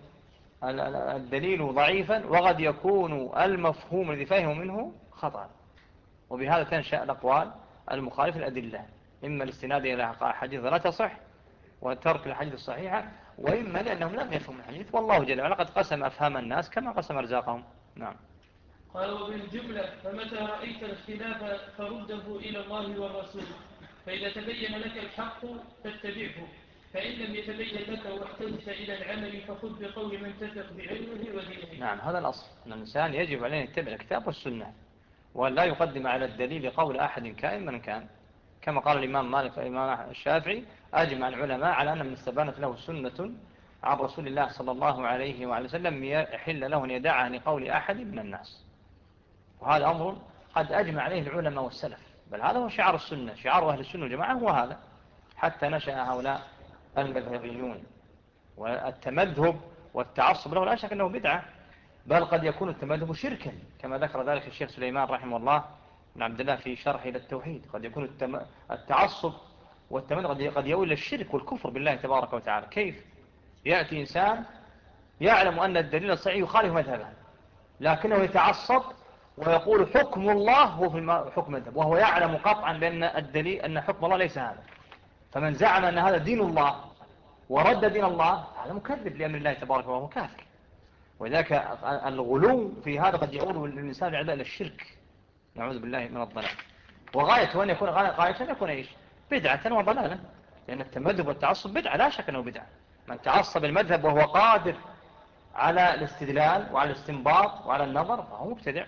الدليل ضعيفا وقد يكون المفهوم الذي فهمه منه خطأ، وبهذا تنشأ الأقوال المخالفة الأدلة، إما الاستناد إلى حديث لا تصح وترك الحديث الصحيحة، وإما لأنهم لم يفهموا الحديث والله جل وعلا قد قسم أفهام الناس كما قسم أرزاقهم. نعم. قال وبالجملة فمتى رأيت الاختلاف فرده إلى الله والرسول، فإذا تبين لك الحق فاتبعه، فإن لم يتبين لك واحتجت إلى العمل فخذ بقول من تثق بعلمه ودينه. نعم. هذا الأصل أن الإنسان يجب عليه أن يتبع الكتاب والسنة ولا يقدم على الدليل قول أحد كائن من كان، كما قال الإمام مالك والإمام الشافعي أجمع العلماء على أن من استبانت له سنة عن رسول الله صلى الله عليه وعلى وسلم يحل له أن يدعها لقول أحد من الناس. وهذا أمر قد أجمع عليه العلماء والسلف، بل هذا هو شعار السنة، شعار أهل السنة والجماعة هو هذا، حتى نشأ هؤلاء المذهبيون. والتمذهب والتعصب له لا شك أنه بدعة، بل قد يكون التمذهب شركا كما ذكر ذلك الشيخ سليمان رحمه الله بن عبد الله في شرحه للتوحيد. قد يكون التعصب والتمذهب قد يؤول إلى الشرك والكفر بالله تبارك وتعالى. كيف؟ يأتي إنسان يعلم أن الدليل الصحيح يخالف مذهبه، لكنه يتعصب ويقول حكم الله هو في حكم مذهب، وهو يعلم قطعا بأن الدليل أن حكم الله ليس هذا. فمن زعم أن هذا دين الله ورد دين الله هذا مكذب لأمر الله تبارك وهو كافر. وذلك الغلو في هذا قد يؤول الإنسان إلى الشرك، نعوذ بالله من الضلال. وغايته أن يكون غايته أن يكون إيش؟ بدعة وضلالا، لأن التمذهب والتعصب بدعة لا شك أنه بدعة. من تعصب المذهب وهو قادر على الاستدلال وعلى الاستنباط وعلى النظر فهو مبتدع.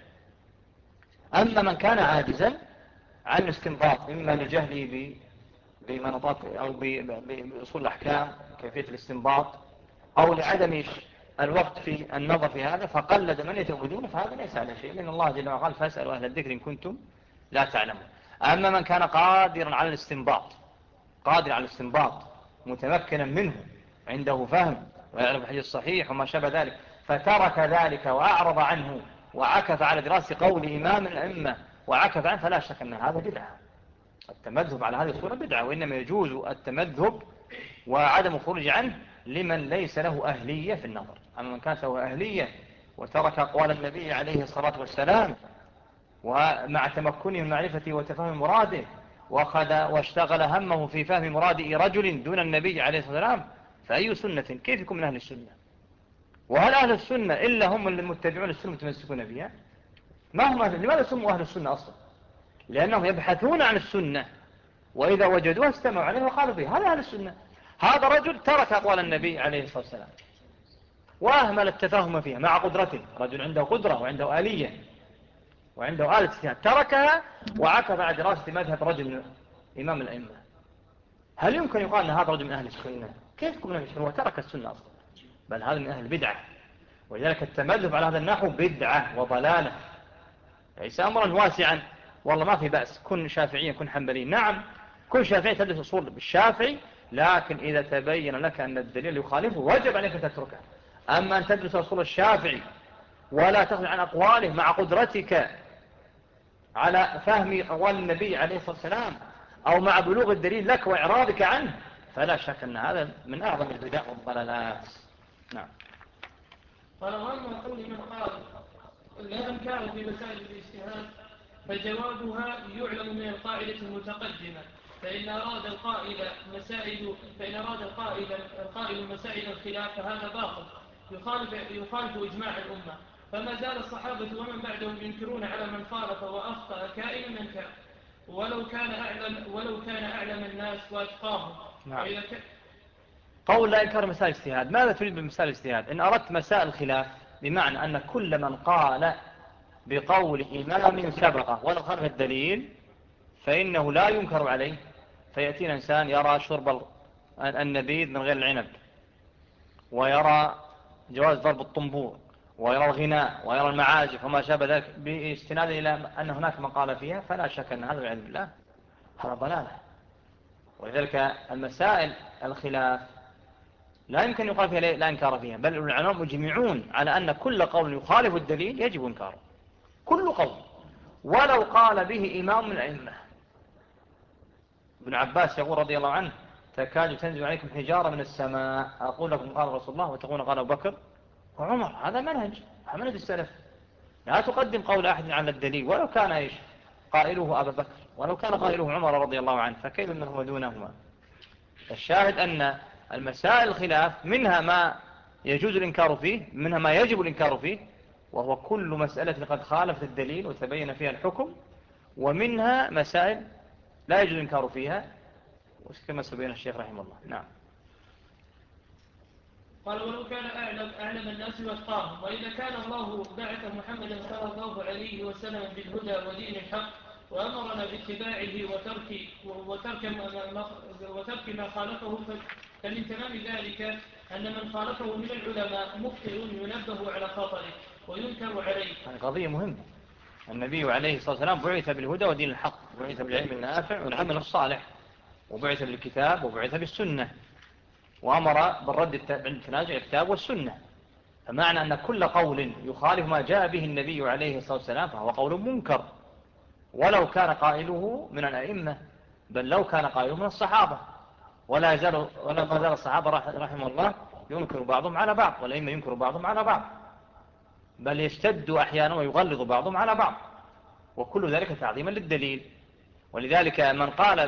أما من كان عاجزا عن الاستنباط إما لجهله بمناطات أو بأصول الأحكام كيفية الاستنباط أو لعدم الوقت في النظر في هذا فقلد من يتوجدون، فهذا ليس على شيء، لأن الله جل وعلا فاسألوا أهل الذكر إن كنتم لا تعلمون. أما من كان قادرا على الاستنباط متمكنا منه عنده فهم ويعرف الحديث الصحيح وما شابه ذلك فترك ذلك وأعرض عنه وعكف على دراسة قول إمام الأئمة وعكف عنه، فلا شك أن هذا بدعة. التمذهب على هذه الصورة بدعة، وإنما يجوز التمذهب وعدم الخروج عنه لمن ليس له أهلية في النظر. أما من كانت له أهلية وترك أقوال النبي عليه الصلاة والسلام ومع تمكنه من معرفته وتفهم مراده واشتغل همه في فهم مراد رجل دون النبي عليه الصلاة والسلام، فأي سنة كيف يكون من أهل السنة؟ وهل أهل السنة إلا هم المتبعون السنة متمسكون بها؟ لماذا سموا أهل السنة أصلا؟ لأنهم يبحثون عن السنة وإذا وجدوها استمعوا عليها وقالوا بها، هذا أهل السنة. هذا رجل ترك أقوال النبي عليه الصلاة والسلام وأهمل التفاهم فيها مع قدرته، رجل عنده قدرة وعنده آلية وعنده آلة اجتهاد، تركها وعكف على دراسة مذهب رجل من إمام الأئمة. هل يمكن يقال أن هذا رجل من أهل السنة؟ كيف يكون من أهل السنة وترك السنة أصلا؟ بل هذا من أهل البدعة. ولذلك التمذهب على هذا النحو بدعة وضلالة، ليس أمرا واسعا والله ما في بأس كن شافعيا كن حنبليا. نعم كن شافعي تدرس أصول بالشافعي، لكن إذا تبين لك أن الدليل يخالفه وجب عليك تتركه. أما أن تدرس أصول الشافعي ولا تخرج عن أقواله مع قدرتك على فهم أقوال النبي عليه الصلاة والسلام أو مع بلوغ الدليل لك وإعراضك عنه، فلا شك أن هذا من أعظم البدع والضلالات. نعم. قال وأما قول من قال لا إنكار في مسائل الاجتهاد فجوابها يعلم من القاعدة المتقدمة، فإن أراد القائل مسائل الخلاف فهذا باطل يخالف إجماع الأمة. فما زال الصحابة ومن بعدهم ينكرون على من خالف وأخطأ كائنا من كان ولو كان أعلم الناس وأتقاهم. نعم. قول لا إنكار مسائل الاجتهاد، ماذا تريد بمسائل الاجتهاد؟ إن أردت مسائل الخلاف بمعنى أن كل من قال بقول إمام سبقه ولو خالف الدليل فإنه لا ينكر عليه. فيأتينا إنسان يرى شرب النبيذ من غير العنب، ويرى جواز ضرب الطنبور، ويرى الغناء، ويرى المعازف وما شابه ذلك باستناد إلى أن هناك من قال فيها، فلا شك أن هذا والعياذ بالله هذا ضلالة. ولذلك المسائل الخلاف لا يمكن يقال فيها لا إنكار فيها، بل العلماء مجمعون على أن كل قول يخالف الدليل يجب إنكاره، كل قول ولو قال به إمام من الأئمة. ابن عباس يقول رضي الله عنه تكاد تنزل عليكم حجارة من السماء أقول لكم قال رسول الله وتقولون قال أبو بكر وعمر. هذا منهج السلف، لا تقدم قول أحد على الدليل ولو كان إيش قائله أبا بكر ولو كان قائله عمر رضي الله عنه، فكيف من هو دونهما؟ الشاهد أن المسائل الخلاف منها ما يجوز الإنكار فيه، منها ما يجب الإنكار فيه، وهو كل مسألة قد خالفت الدليل وتبين فيها الحكم، ومنها مسائل لا يجوز الإنكار فيها كما سبين الشيخ رحمه الله. نعم. قال ولو كان أعلم الناس واتقاهم، وإذا كان الله بعث محمدا صلى الله عليه وسلم بالهدى ودين الحق وأمرنا باتباعه وترك ما خالفه، فمن تمام ذلك أن من خالفه من العلماء مخطئ ينبه على خطره وينكر عليه. قضية مهمة. النبي عليه الصلاة والسلام بعث بالهدى ودين الحق، بعث بالعلم النافع والعمل الصالح، وبعث بالكتاب وبعث بالسنة، وأمر بالرد بالتنازع الكتاب والسنة. فمعنى أن كل قول يخالف ما جاء به النبي عليه الصلاة والسلام فهو قول منكر، ولو كان قائله من الأئمة، بل لو كان قائله من الصحابة. ولا ما زال الصحابة رحمه الله ينكر بعضهم على بعض، والأئمة ينكر بعضهم على بعض، بل يشتد أحيانا ويغلظ بعضهم على بعض، وكل ذلك تعظيما للدليل. ولذلك من قال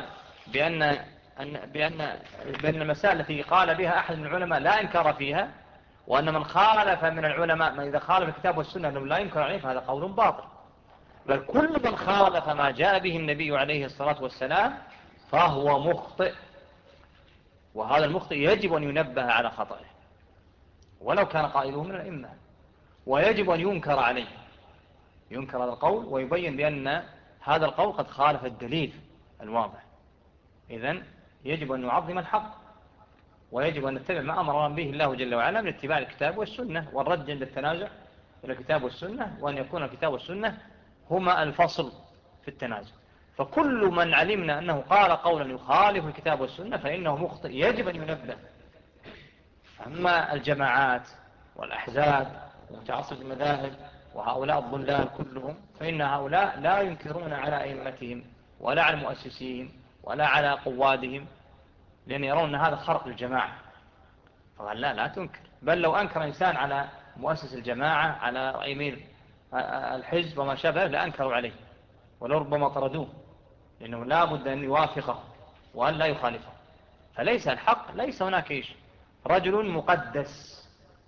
بأن المسائل التي قال بها أحد من العلماء لا إنكار فيها، وأن من خالف من العلماء ما إذا خالف الكتاب والسنة أنه لا ينكر عليه، فهذا قول باطل. بل كل من خالف ما جاء به النبي عليه الصلاة والسلام فهو مخطئ، وهذا المخطئ يجب أن ينبه على خطئه ولو كان قائله من الأئمة، ويجب أن ينكر عليه، ينكر هذا القول ويبين بأن هذا القول قد خالف الدليل الواضح. إذن يجب أن نعظم الحق، ويجب أن نتبع ما أمر به الله جل وعلا من اتباع الكتاب والسنة والرد عند التنازع إلى الكتاب والسنة، وأن يكون الكتاب والسنة هما الفصل في التنازع. فكل من علمنا أنه قال قولا يخالف الكتاب والسنة فإنه مخطئ يجب أن ينبه. أما الجماعات والأحزاب ومتعصب المذاهب وهؤلاء الضلال كلهم، فإن هؤلاء لا ينكرون على أئمتهم ولا على مؤسسيهم ولا على قوادهم، لأن يرون أن هذا خرق للجماعة. فقال لا تنكر، بل لو أنكر إنسان على مؤسس الجماعة على أمير الحزب وما شابه لأنكروا عليه ولربما طردوه، لأنه لا بد أن يوافقه وأن لا يخالفه. فليس الحق، ليس هناك رجل مقدس،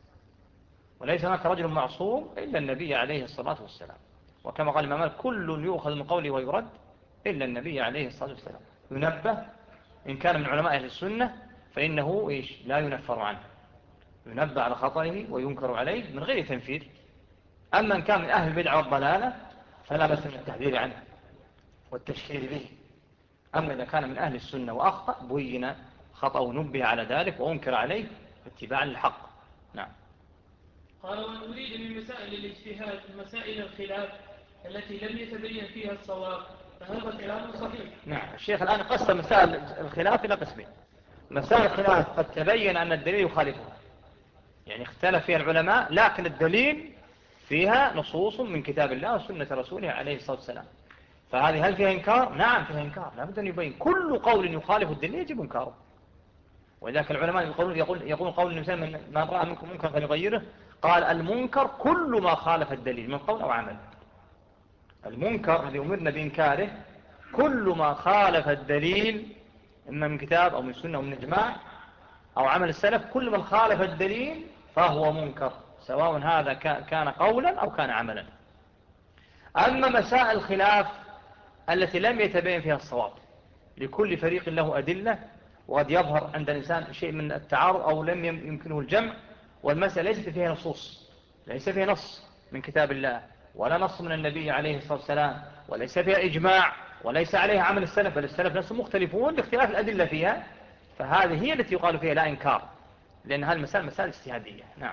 وليس هناك رجل معصوم إلا النبي عليه الصلاة والسلام. وكما قال الإمام كل يؤخذ من قوله ويرد إلا النبي عليه الصلاة والسلام. ينبه إن كان من علماء أهل السنة فإنه لا ينفر عنه، ينبه على خطئه وينكر عليه من غير تنفير. أما إن كان من أهل البدع والضلالة فلا بأس من التحذير عنه والتشهير به. أما إذا كان من أهل السنة وأخطأ بين خطأ ونبه على ذلك وأنكر عليه اتباعا للحق. نعم. قال ونريد من مسائل الاجتهاد مسائل الخلاف التي لم يتبين فيها الصواب، فهذا كلام صحيح. نعم. الشيخ الآن قسم مسائل الخلاف إلى قسمين. مسائل الخلاف قد تبين أن الدليل يخالفها، يعني اختلف فيها العلماء لكن الدليل فيها نصوص من كتاب الله وسنة رسوله عليه الصلاة والسلام، فهذه هل فيها إنكار؟ نعم فيها إنكار، لا بد أن يبين كل قول يخالف الدليل يجب إنكاره. ولذلك العلماء يقولون قول الإنسان من رأى منكم منكر فليغيره، قال المنكر كل ما خالف الدليل من قول أو عمل. المنكر الذي أمرنا بإنكاره كل ما خالف الدليل إما من كتاب أو من سنة أو من إجماع أو عمل السلف، كل من خالف الدليل فهو منكر، سواء هذا كان قولا أو كان عملا. أما مسائل الخلاف التي لم يتبين فيها الصواب، لكل فريق له أدلة، وقد يظهر عند الإنسان شيء من التعارض أو لم يمكنه الجمع، والمسألة ليست فيها نصوص، ليس فيها نص من كتاب الله ولا نص من النبي عليه الصلاة والسلام، وليس فيها إجماع وليس عليها عمل السلف، بل السلف نفسهم مختلفون لاختلاف الأدلة فيها، فهذه هي التي يقال فيها لا إنكار، لأن هذه المسائل مسائل اجتهادية. نعم.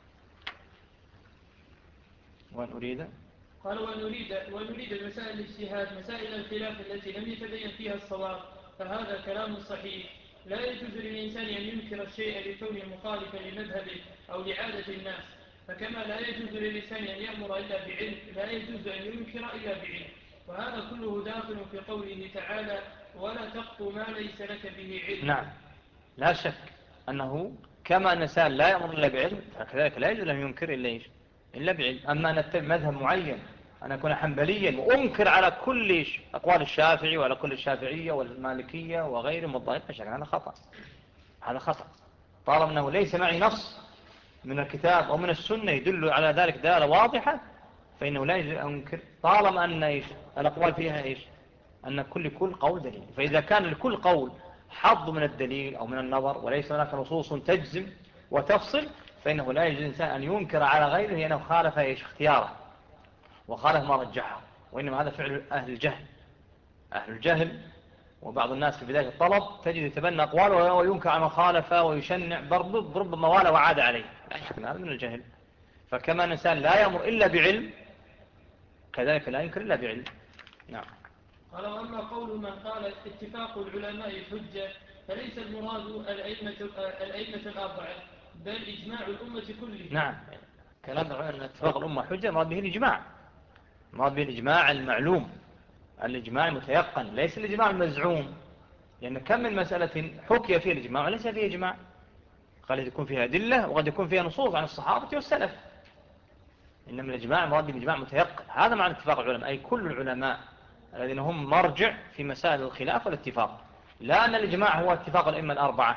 ونريد قال ونريد مسائل الاجتهاد مسائل الخلاف التي لم يتبين فيها الصواب، فهذا كلام صحيح. لا يجوز للإنسان أن ينكر الشيء لكونه مخالفا لمذهبه أو لعادة الناس، فكما لا يجوز للإنسان أن يأمر إلا بعلم لا يجوز أن ينكر إلا بعلم. وهذا كله داخل في قوله تعالى ولا تقف ما ليس لك به علم. نعم، لا شك أنه كما أن الإنسان لا يأمر إلا بعلم فكذلك لا يجوز أن ينكر إلا بعلم. أما أن أتبع مذهب معين، أن أكون حنبليا وأنكر على كل أقوال الشافعي وعلى كل الشافعية والمالكية وغيرهم والضالين، فشك هذا خطأ، هذا خطأ. طالما أنه ليس معي نص من الكتاب أو من السنة يدل على ذلك دالة واضحة فإنه لا يجوز أن أنكر، طالما أن الأقوال فيها أن كل قول دليل. فإذا كان لكل قول حظ من الدليل أو من النظر وليس هناك نصوص تجزم وتفصل، فإنه لا يجوز الإنسان أن ينكر على غيره لأنه خالف اختياره وخالف ما رجحه، وإنما هذا فعل أهل الجهل. أهل الجهل وبعض الناس في بداية الطلب تجد يتبنى أقواله وينكر على مخالفة ويشنع بربما ولا وعاد عليه، هذا من الجهل. فكما الإنسان لا يأمر إلا بعلم كذلك لا ينكر إلا بعلم. نعم. قال وأما قول من قال اتفاق العلماء حجة فليس المراد الأئمة الأربعة بل إجماع الأمة كلها. نعم، كلام أن اتفاق الأمة حجة مراد به الإجماع، مراد به الإجماع المعلوم، الإجماع المتيقن، ليس الإجماع المزعوم. لأن كم من مسألة حكي فيها الإجماع وليس فيها إجماع، قد يكون فيها أدلة وقد يكون فيها نصوص عن الصحابة والسلف. إنما الإجماع مراد به الإجماع متيقن. هذا معنى اتفاق العلماء، أي كل العلماء الذين هم مرجع في مسائل الخلاف والاتفاق، لا أن الإجماع هو اتفاق الأئمة الأربعة.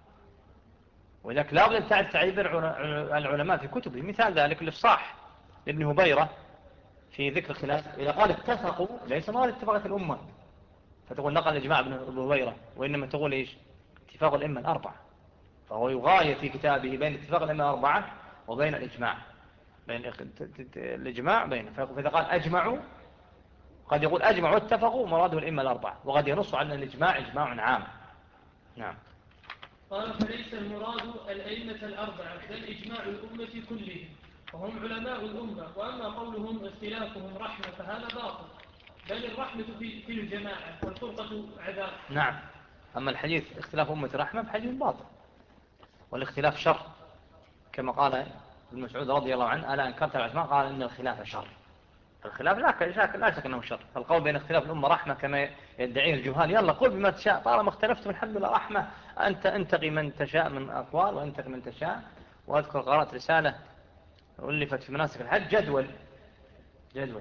ولذلك لا بد أن تعرف تعبير العلماء في كتبه. مثال ذلك الإفصاح لابن هبيرة في ذكر الخلاف، إذا قال اتفقوا ليس مراد اتفاقات الأمة فتقول نقل الإجماع ابن هبيرة، وإنما تقول إيش؟ اتفاق الأئمة الأربعة. فهو يغاية في كتابه بين اتفاق الأئمة الأربعة وبين الإجماع، بين الإجماع بين. فإذا قال أجمعوا قد يقول أجمعوا واتفقوا مراده الأئمة الأربعة، وقد ينص على الإجماع إجماع عام. نعم. قال فليس المراد الأئمة الأربعة بل إجماع الأمة كلهم وهم علماء الأمة. وأما قولهم اختلافهم رحمة فهذا باطل، بل الرحمة في الجماعة والفرقة عذاب. نعم. أما الحديث اختلاف أمة رحمة فحديث باطل، والاختلاف شر، كما قال ابن مسعود رضي الله عنه ألا أنكرت العثمان قال إن الخلاف شر. الخلاف لا شك أنه شر. فالقول بين اختلاف الأمة رحمة كما يدعيه الجهال، يلا قل بما تشاء طالما اختلفتم الحمد لله رحمة، أنت انتقي من تشاء من أقوال وانتقي من تشاء. وأذكر قرأت رسالة ألفت في مناسك الحج جدول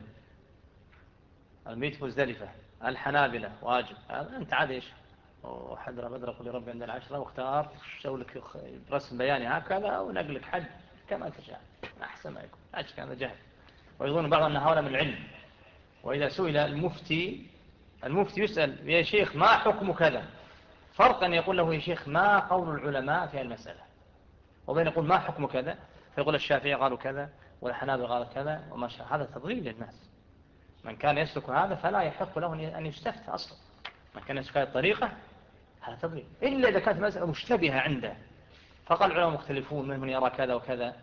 الميت مزدلفة الحنابلة واجب، أنت عاد إيش وحدر بدر قل ربي عند العشرة واختار شو لك رسم بياني هكذا ونقلك حج كما تشاء أحسن ما يكون. أشك هذا جهل، ويظن بعض أن هؤلاء من العلم. وإذا سئل المفتي يسأل يا شيخ ما حكم كذا، فرق أن يقول له يا شيخ ما قول العلماء في المسألة، وبين يقول ما حكم كذا فيقول الشافعي قالوا كذا والحنابلة قالوا كذا وما شاء. هذا تضليل للناس. من كان يسلك هذا فلا يحق له أن يستفتى أصلا. من كان يسلك هذه الطريقة هذا تضليل، إلا إذا كانت مسألة مشتبهة عنده فقال العلماء مختلفون من يرى كذا وكذا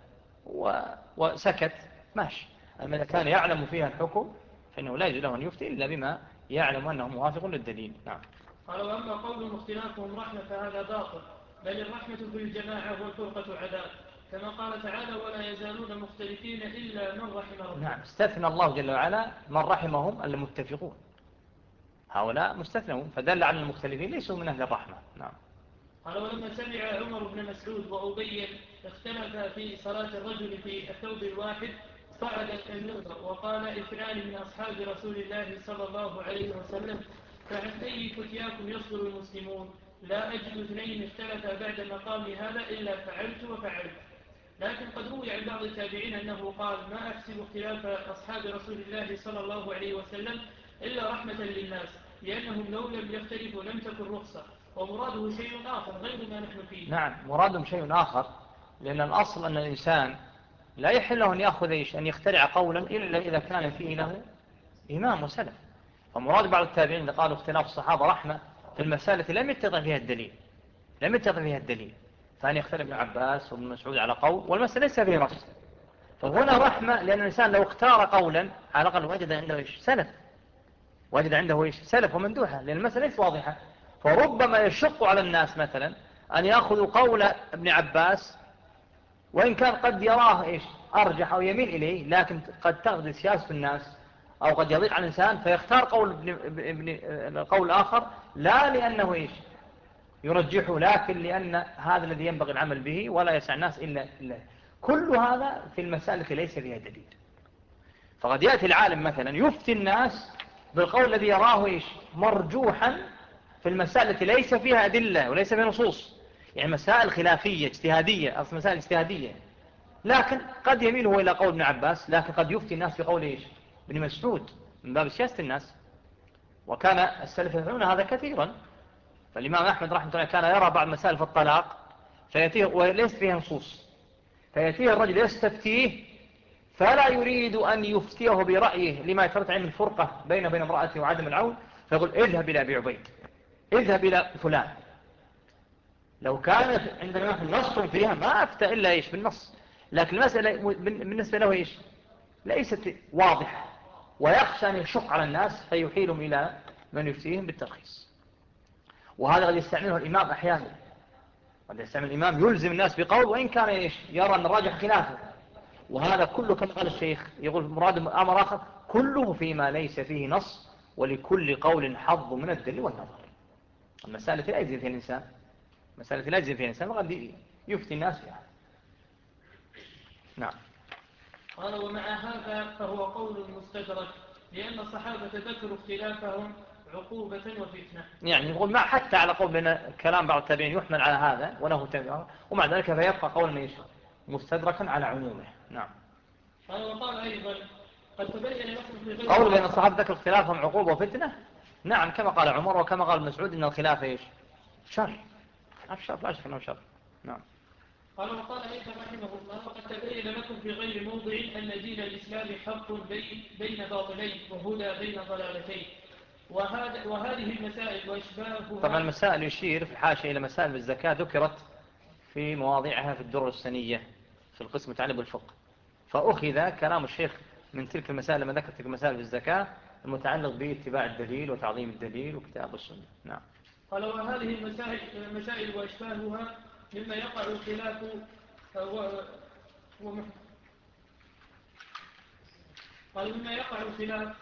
وسكت ماشي. أما إذا كان يعلم فيها الحكم فإنه لا يجوز له أن يفتي إلا بما يعلم أنه موافق للدليل. نعم. قال وأما قول اختلافهم رحمة فهذا باطل، بل الرحمة في الجماعة والفرقة عذاب، كما قال تعالى ولا يزالون مختلفين إلا من رحم ربهم. نعم. استثنى الله جل وعلا من رحمهم المتفقون، هؤلاء مستثنون، فدل على المختلفين ليسوا من أهل الرحمة. نعم. قال ولما سمع عمر بن مسعود وأبي اختلفا في صلاة الرجل في الثوب الواحد صعد المنبر وقال اثنان من أصحاب رسول الله صلى الله عليه وسلم فعن أي فتياكم يصدر المسلمون؟ لا أجد اثنين اختلفا بعد مقام هذا إلا فعلت وفعلت. لكن قد روي عن بعض التابعين أنه قال ما أحسب اختلاف أصحاب رسول الله صلى الله عليه وسلم إلا رحمة للناس، لأنهم لو لم يختلفوا لم تكن رخصة. ومراده شيء آخر غير ما نحن فيه. نعم. مرادهم شيء آخر، لأن الأصل أن الإنسان لا يحل له أن يأخذ أن يخترع قولا إلا إذا كان فيه له إمام وسلف. فمراد بعض التابعين اللي قالوا اختلاف الصحابة رحمة في المسألة لم يتضع فيها الدليل، فأن يختلف ابن عباس وابن مسعود على قول والمسألة ليس فيه نص. فهنا رحمة لأن الإنسان لو اختار قولا على الأقل وجد عنده سلف ومندوحة، لأن المسألة ليس واضحة. فربما يشق على الناس مثلا أن يأخذوا قول ابن عباس وإن كان قد يراه أرجح أو يميل إليه، لكن قد تغذي سياسة الناس أو قد يضيق على الإنسان فيختار قول الآخر، لا لأنه يرجحه، لكن لأن هذا الذي ينبغي العمل به ولا يسع الناس إلا كل هذا في المسألة ليس فيها دليل. فقد يأتي العالم مثلا يفتي الناس بالقول الذي يراه مرجوحا في المسألة ليس فيها أدلة وليس فيها نصوص، يعني مسائل خلافية اجتهادية، أصل مسائل اجتهادية، لكن قد يميله إلى قول ابن عباس، لكن قد يفتي الناس بقول ابن مسعود من باب سياسة الناس. وكان السلف يفعلون هذا كثيرا. فالإمام أحمد رحمه الله كان يرى بعض مسائل في الطلاق فيأتيه وليس فيها نصوص، فيأتيه الرجل يستفتيه فلا يريد أن يفتيه برأيه لما يترتب من الفرقة بين امرأته وعدم العون، فيقول اذهب إلى أبي عبيد، اذهب إلى فلان. لو كانت عندنا نص فيها ما أفتى إلا بالنص، لكن المسألة بالنسبة له ليست واضحة، ويخشى أن يشق على الناس فيحيلهم إلى من يفتيهم بالترخيص. وهذا قد يستعمله الإمام أحيانا، قد يستعمل الإمام يلزم الناس بقول وإن كان يرى أن الراجح خلافه، وهذا كله كما قال الشيخ يقول مراد أمر آخر كله فيما ليس فيه نص، ولكل قول حظ من الدليل والنظر. المسألة لا يجزي فيها الإنسان، مسألة لا يجزي فيها الإنسان وقد يفتي الناس فيها. نعم. قال ومع هذا فهو قول مستدرك، لأن الصحابة ذكروا اختلافهم عقوبة وفتنة. يعني يقول ما حتى على قول بين كلام بعض التابعين يحمل على هذا وله تابع، ومع ذلك فيبقى قول من مستدركا على عمومه. نعم. قال وقال أيضا قد تبين لكم في غير قول بين الصحابة ذكر اختلافهم عقوبة وفتنة. نعم كما قال عمر وكما قال مسعود إن الخلاف إيش؟ شر. الشر لا شك أنه شر. نعم. قال وقال أيضا رحمه الله وقد تبين لكم في غير موضع أن دين الإسلام حق بين باطلين وهدى بين ضلالتين، وهذه المسائل وإشباهها. طبعا المسائل يشير في الحاشية إلى مسائل بالزكاة ذكرت في مواضعها في الدرر السنية في القسم المتعلق بالفقه، فأخذ كلام الشيخ من تلك المسائل لما ذكرت تلك المسائل في الزكاة المتعلق باتباع الدليل وتعظيم الدليل وكتاب السنة. نعم. قال وهذه المسائل وأشباهها مما يقع خلاف قال مما يقع خلاف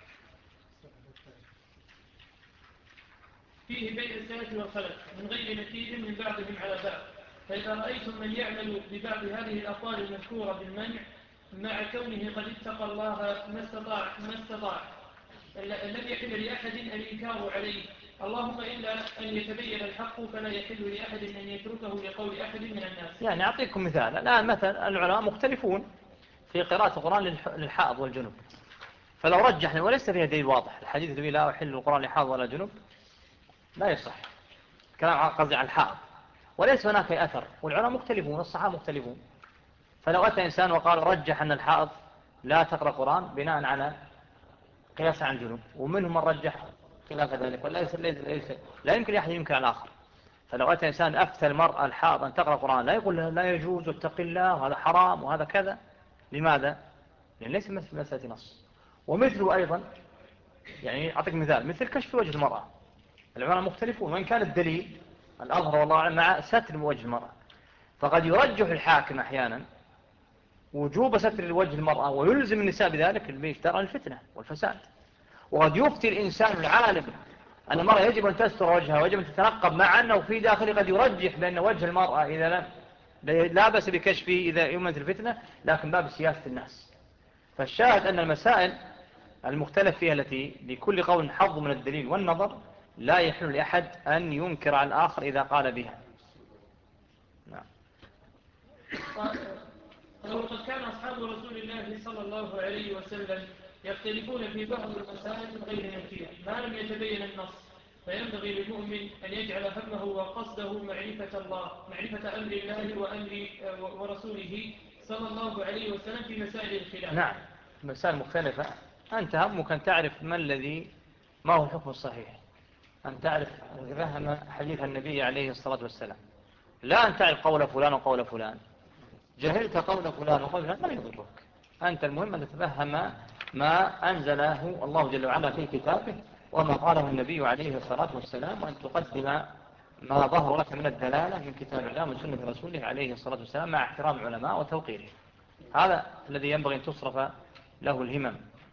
فيه بين السلف والخلف من غير نتيج من بعضهم على بعض، فإذا رأيتم من يعمل ببعض هذه الأقوال المذكورة بالمنع مع كونه قد اتقى الله ما استطاع لم يحل لأحد الإنكار عليه، اللهم إلا أن يتبين الحق فلا يحل لأحد أن يتركه لقول أحد من الناس. يعني أعطيكم مثال. الآن مثلا العلماء مختلفون في قراءة القرآن للحائض والجنوب، فلو رجحنا وليس فيها دليل واضح الحديث الذي لا يحل القرآن لحائض ولا جنوب لا يصح، كلام قصدي على الحائض، وليس هناك أثر، والعلماء مختلفون والصحابة مختلفون. فلو أتى إنسان وقال رجح أن الحائض لا تقرأ قرآن بناء على قياس عن الجنوب، ومنهم من رجح خلاف ذلك، ليس لا يمكن أحد ينكر على الآخر. فلو أتى إنسان أفتى المرأة الحائض أن تقرأ قرآن لا يقول لها لا يجوز واتق الله وهذا حرام وهذا كذا. لماذا؟ لأن ليس مسألة نص. ومثله أيضا يعني أعطيك مثال مثل كشف وجه المرأة، العلماء مختلفون، وإن كان الدليل الأظهر والله أعلم مع ستر وجه المرأة، فقد يرجح الحاكم أحيانا وجوب ستر وجه المرأة ويلزم النساء بذلك الاشتراء الفتنة والفساد، وقد يفتي الإنسان العالم أن المرأة يجب أن تستر وجهها ويجب أن تتنقب، مع أنه في داخله قد يرجح بأن وجه المرأة إذا لا بأس بكشفه إذا يمنت الفتنة، لكن باب سياسة الناس. فالشاهد أن المسائل المختلف فيها التي لكل قول حظ من الدليل والنظر لا يحل لأحد أن ينكر على الآخر إذا قال بها. نعم. وقد كان أصحاب رسول الله صلى الله عليه وسلم يختلفون في بعض المسائل من غير نكير ما لم يتبين النص، فينبغي للمؤمن أن يجعل همه وقصده معرفة أمر الله وأمر ورسوله صلى الله عليه وسلم في مسائل الخلاف. نعم مسائل مختلفة، أنت همك أن تعرف ما هو الحكم الصحيح، أن تعرف فهم حديث النبي عليه الصلاة والسلام، لا أن تعرف قول فلان وقول فلان. جهلت قول فلان وقول فلان ما يضرك، أنت المهم أن تتفهم ما أنزله الله جل وعلا في كتابه وما قاله النبي عليه الصلاة والسلام، وأن تقدم ما ظهر لك من الدلالة من كتاب الله ومن سنة رسوله عليه الصلاة والسلام مع احترام العلماء وتوقيرهم. هذا الذي ينبغي أن تصرف له الهمم.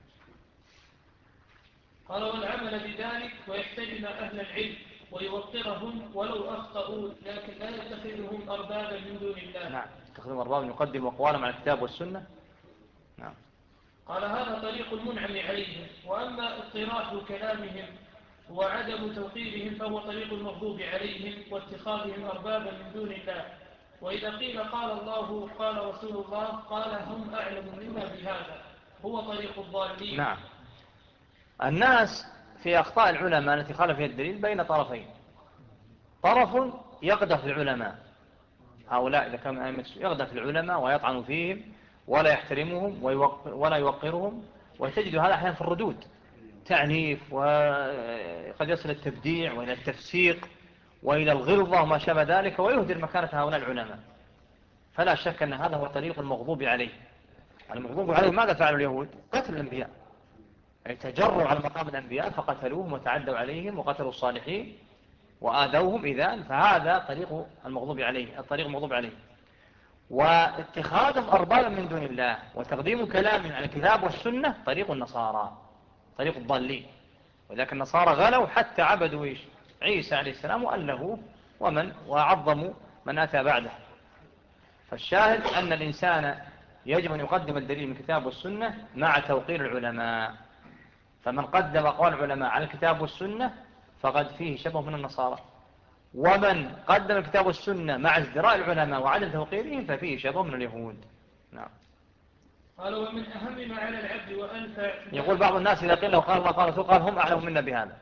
قال والعمل بذلك ويحترم أهل العلم ويوقرهم ولو أخطأوا، لكن لا يتخذهم أربابا من دون الله. نعم يتخذهم أربابا يقدم أقوالهم على الكتاب والسنة. نعم. قال هذا طريق المنعم عليهم، وأما اضطراح كلامهم وعدم توقيرهم فهو طريق المغضوب عليهم واتخاذهم أربابا من دون الله. وإذا قيل قال الله قال رسول الله قال هم أعلم منا بهذا، هو طريق الضالين. نعم. الناس في أخطاء العلماء التي خالف فيها الدليل بين طرفين، طرف يقدح العلماء، هؤلاء إذا كانوا يقدح العلماء ويطعن فيهم ولا يحترمهم ولا يوقرهم، وتجد هذا أحيانا في الردود تعنيف، وقد يصل التبديع وإلى التفسيق وإلى الغلظة وما شابه ذلك، ويهدر مكانة هؤلاء العلماء. فلا شك أن هذا هو طريق المغضوب عليه. المغضوب عليه ماذا فعلوا اليهود؟ قتل الأنبياء، يعني تجروا على مقام الأنبياء فقتلوهم وتعدوا عليهم وقتلوا الصالحين وآذوهم. إذن فهذا طريق المغضوب عليه، الطريق المغضوب عليه. واتخاذهم أربابا من دون الله وتقديم كلام على الكتاب والسنة طريق النصارى، طريق الضالين. ولكن النصارى غلوا حتى عبدوا عيسى عليه السلام وألهوه وعظموا من أتى بعده. فالشاهد أن الإنسان يجب أن يقدم الدليل من الكتاب والسنة مع توقير العلماء. فمن قدم أقوال العلماء على الكتاب والسنة فقد فيه شبه من النصارى، ومن قدم الكتاب والسنة مع ازدراء العلماء وعدم توقيرهم ففيه شبه من اليهود. نعم. قال ومن أهم ما على العبد وأنفع. يقول بعض الناس إذا قيل له قال الله قال رسول قال هم أعلم منا بهذا.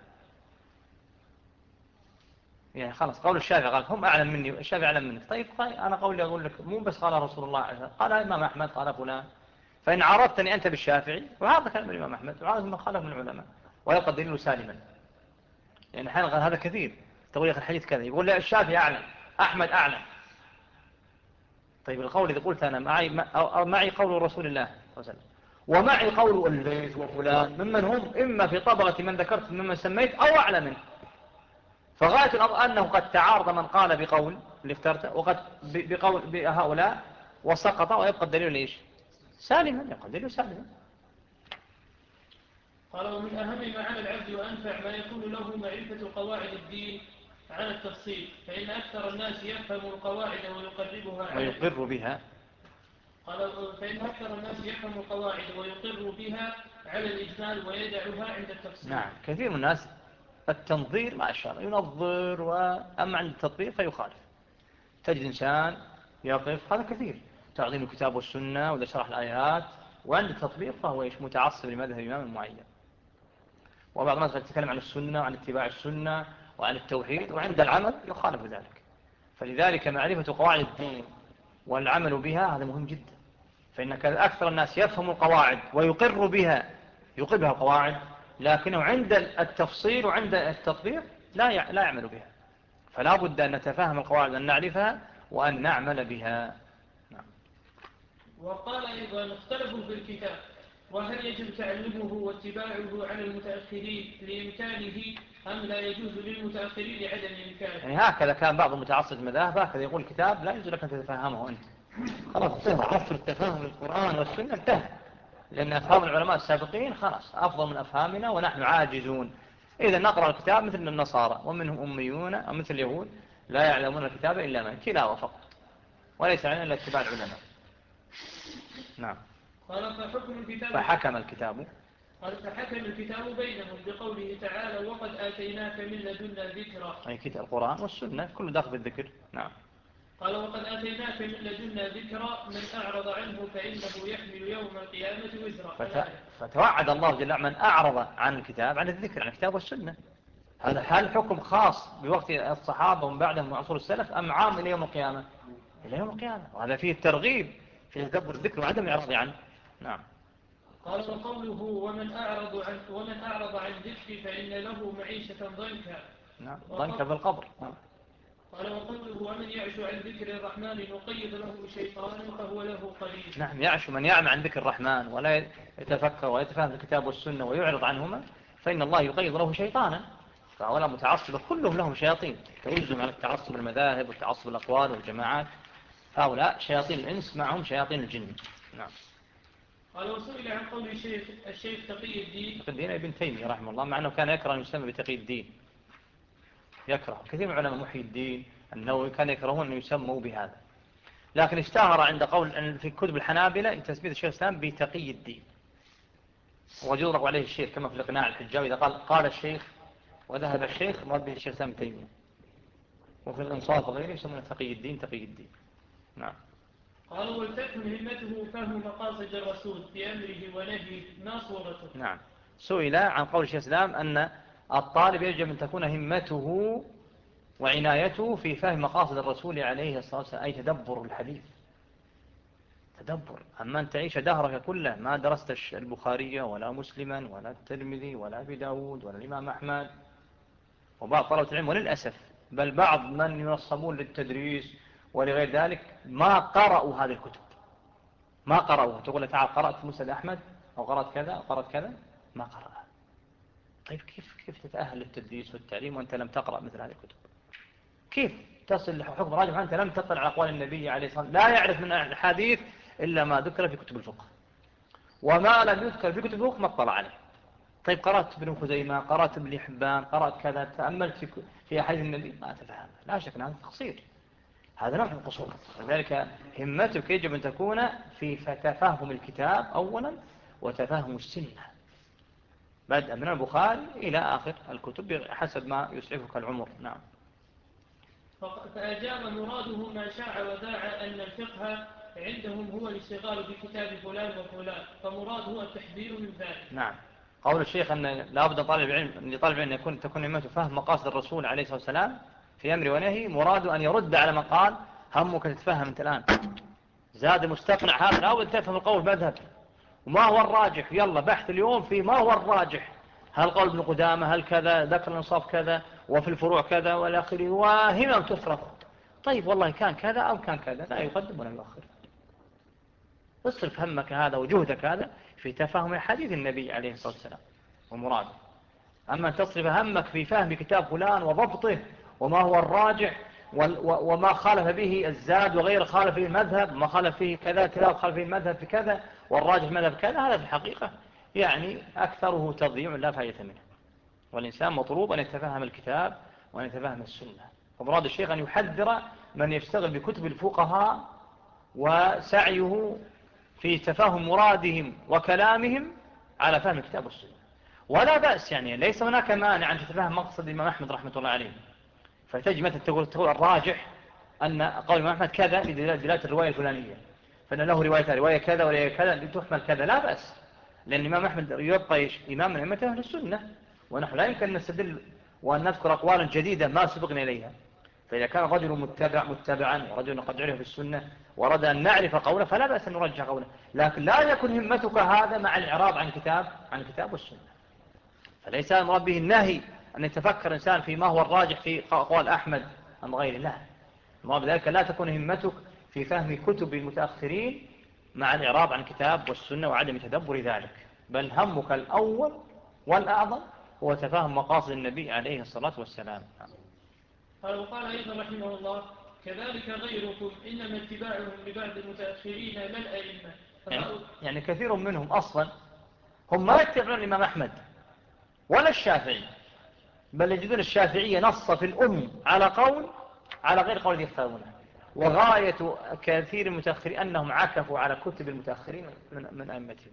يعني خلاص قول الشافعي قال هم أعلم مني، الشافعي أعلم منك. طيب أنا قولي أقول لك مو بس قال رسول الله، قال الإمام أحمد قال فلان. فإن عرفتني أنت بالشافعي وهذا كلام الإمام أحمد وعرفت من خالف من العلماء ويبقى الدليل سالما. يعني حين قال هذا كثير تقول يا أخي الحديث كذا، يقول لا الشافعي أعلم أحمد أعلم. طيب القول إذا قلت أنا معي قول رسول الله صلى الله عليه وسلم ومعي قول الليث وفلان ممن هم إما في طبقة من ذكرت ممن سميت أو أعلى منه، فغاية الأمر أنه قد تعارض من قال بقول اللي اخترته وقد بقول بهؤلاء وسقط ويبقى الدليل ليش سالما، يبقى الدليل سالما. قال ومن أهم ما على العبد وأنفع ما يكون له معرفة قواعد الدين على التفصيل، فإن أكثر الناس يفهم القواعد ويقر بها. قال فإن أكثر الناس يفهم القواعد ويقر بها على الإجمال ويدعها عند التفصيل. نعم، كثير من الناس التنظير ما شاء الله ينظر، وأما عند التطبيق فيخالف. تجد إنسان يقف هذا كثير تعظيم الكتاب والسنة ولا شرح الآيات، وعند التطبيق فهو متعصب لمذهب إمام معين. وبعض الناس يتكلم عن السنة وعن اتباع السنة وعن التوحيد، وعند العمل يخالف ذلك. فلذلك معرفة قواعد الدين والعمل بها هذا مهم جدا. فإنك أكثر الناس يفهم القواعد ويقر بها القواعد، لكنه عند التفصيل وعند التطبيق لا يعمل بها. فلا بد أن نتفهم القواعد وأن نعرفها وأن نعمل بها. نعم. وقال أيضا اختلفوا في الكتاب وهل يجب تعلمه واتباعه على المتأخرين لإمكانه أم لا يجوز للمتأخرين لعدم إمكانه. يعني هكذا كان بعض المتعصب المذاهب هكذا يقول الكتاب لا يجوز لك أن تتفهمه أنت. خلاص انتهى عصر التفاهم للقرآن والسنة، انتهى، لأن أفهام العلماء السابقين خلاص أفضل من أفهامنا ونحن عاجزون. إذا نقرأ الكتاب مثل النصارى ومنهم أميون أو مثل اليهود لا يعلمون الكتاب إلا من تلاوة فقط، وليس علينا إلا اتباع العلماء. نعم. قال فحكم الكتاب فحكم الكتاب بينهم بقوله تعالى وقد آتيناك من لدنا ذكرا، أي كتاب القرآن والسنة كله داخل بالذكر. نعم. قال وقد آتيناك من لدنا ذكرا من أعرض عنه فإنه يحمل يوم القيامة وزرا. فتوعد الله جل وعلا من أعرض عن الكتاب عن الذكر عن الكتاب والسنة. هل حكم خاص بوقت الصحابة ومن بعدهم وعصور السلف أم عام إلى يوم القيامة؟ إلى يوم القيامة، وهذا فيه الترغيب في تدبر الذكر وعدم الإعراض عنه. نعم. قال وقوله ومن أعرض عن ذكري فإن له معيشة ضنكا. نعم، ضنكا في القبر. قال وقوله ومن يعش عن ذكر الرحمن نقيض له شيطانا فهو له قرين. نعم، يعش من يعمى عن ذكر الرحمن ولا يتفكر ويتفهم الكتاب والسنة ويعرض عنهما فإن الله يقيض له شيطانا. فهؤلاء متعصبة كلهم لهم شياطين تعزهم على التعصب المذاهب والتعصب الأقوال والجماعات. هؤلاء شياطين الإنس معهم شياطين الجن. نعم. قال وسئل عن قول الشيخ تقي الدين ابن تيمية رحمه الله، مع أنه كان يكره أن يسمى بتقي الدين، يكره كثير من علماء محي الدين النووي كان يكرهون أن يسموا بهذا، لكن اشتهر عند قول في كتب الحنابلة تثبيت الشيخ الإسلام بتقي الدين، ويطلق عليه الشيخ كما في الإقناع الحجاوي إذا قال الشيخ وذهب الشيخ مراد به الشيخ الإسلام ابن تيمية، وفي الإنصاف وغيره يسمونه تقي الدين. نعم. قال ولتكن همته فهم مقاصد الرسول في أمره ونهيه ما صورته. نعم. سئل عن قول الشيخ الإسلام أن الطالب يجب أن تكون همته وعنايته في فهم مقاصد الرسول عليه الصلاة والسلام، أي تدبر الحديث، تدبر. أما أن تعيش دهرك كله ما درست البخارية ولا مسلما ولا الترمذي ولا أبي داود ولا الإمام أحمد وبعض طلبة العلم، وللأسف بل بعض من ينصبون للتدريس ولغير ذلك ما قرأوا هذه الكتب، ما قرأوها. تقول له تعال قرأت مسند أحمد أو قرأت كذا أو قرأت كذا، ما قرأها. طيب كيف تتأهل للتدريس والتعليم وأنت لم تقرأ مثل هذه الكتب؟ كيف تصل حكم راجح وأنت لم تطلع على أقوال النبي عليه الصلاة والسلام؟ لا يعرف من الحديث إلا ما ذكر في كتب الفقه، وما لم يذكر في كتب الفقه ما اطلع عليه. طيب قرأت ابن خزيمة، قرأت ابن حبان، قرأت كذا، تأملت في أحاديث النبي، ما تفهم، لا شك أن هذا تقصير، هذا نوع من القصور. لذلك همتك يجب أن تكون في تفهم الكتاب أولا وتفهم السنة، بدءا من البخاري إلى آخر الكتب حسب ما يسعفك العمر. نعم. فأجاب مراده ما شاع وذاع أن الفقه عندهم هو الاشتغال بكتاب فلان وفلان، فمراده التحذير من ذلك. نعم. قول الشيخ أن لا بد لطالب العلم أن تكون همته فهم مقاصد الرسول عليه الصلاة والسلام في أمر ونهي، مراده أن يرد على من قال همك تتفهم أنت الآن، زاد مستقنع هذا لا بد تفهم القول مذهب وما هو الراجح، يلا بحث اليوم في ما هو الراجح، هل قول ابن قدامة، هل كذا، ذكر الانصاف كذا، وفي الفروع كذا والى اخره، وهمم تفرق. طيب والله كان كذا أو كان كذا، لا يقدم ولا يؤخر. اصرف همك هذا وجهدك هذا في تفهم حديث النبي عليه الصلاة والسلام ومراده. أما أن تصرف همك في فهم كتاب فلان وضبطه وما هو الراجح وما خالف به الزاد وغير خالف فيه المذهب، ما خالف فيه كذا كذا وخالف فيه المذهب في كذا والراجح مذهب كذا، هذا في الحقيقة يعني أكثره تضييع لا فائدة منه. والإنسان مطلوب أن يتفهم الكتاب وأن يتفهم السنة. ومراد الشيخ أن يحذر من يشتغل بكتب الفقهاء وسعيه في تفهم مرادهم وكلامهم على فهم الكتاب والسنة. ولا بأس، يعني ليس هناك مانع أن تتفهم مقصد الإمام أحمد رحمة الله عليه، فتجي مثلا تقول الراجح أن قول الإمام أحمد كذا لدلالة الرواية الفلانية، فإن له رواية كذا ورواية كذا لتحمل كذا، لا بأس، لأن الإمام أحمد يبقى إمام من أئمة أهل السنة، ونحن لا يمكن أن نستدل وأن نذكر أقوالا جديدة ما سبقنا إليها. فإذا كان رجل متبعا ورجل قد عرف بالسنة ورد أن نعرف قوله فلا بأس أن نرجع قوله، لكن لا يكون همتك هذا مع الإعراض عن الكتاب والسنة. فليس المراد به النهي أن يتفكر إنسان في ما هو الراجح في قول أحمد أم غيره، لا، المراد بذلك لا تكون همتك في فهم كتب المتأخرين مع الإعراض عن الكتاب والسنة وعدم تدبر ذلك، بل همك الأول والأعظم هو تفهم مقاصد النبي عليه الصلاة والسلام. قال وقال أيضا رحمه الله كذلك غيركم إنما اتباعهم لبعض المتأخرين لا الأئمة. يعني كثير منهم أصلا هم ما يتبعون الإمام أحمد ولا الشافعي، بل يجدون الشافعية نص في الأم على قول على غير قول يختارونه. وغاية كثير من المتأخرين أنهم عكفوا على كتب المتأخرين من أئمتهم.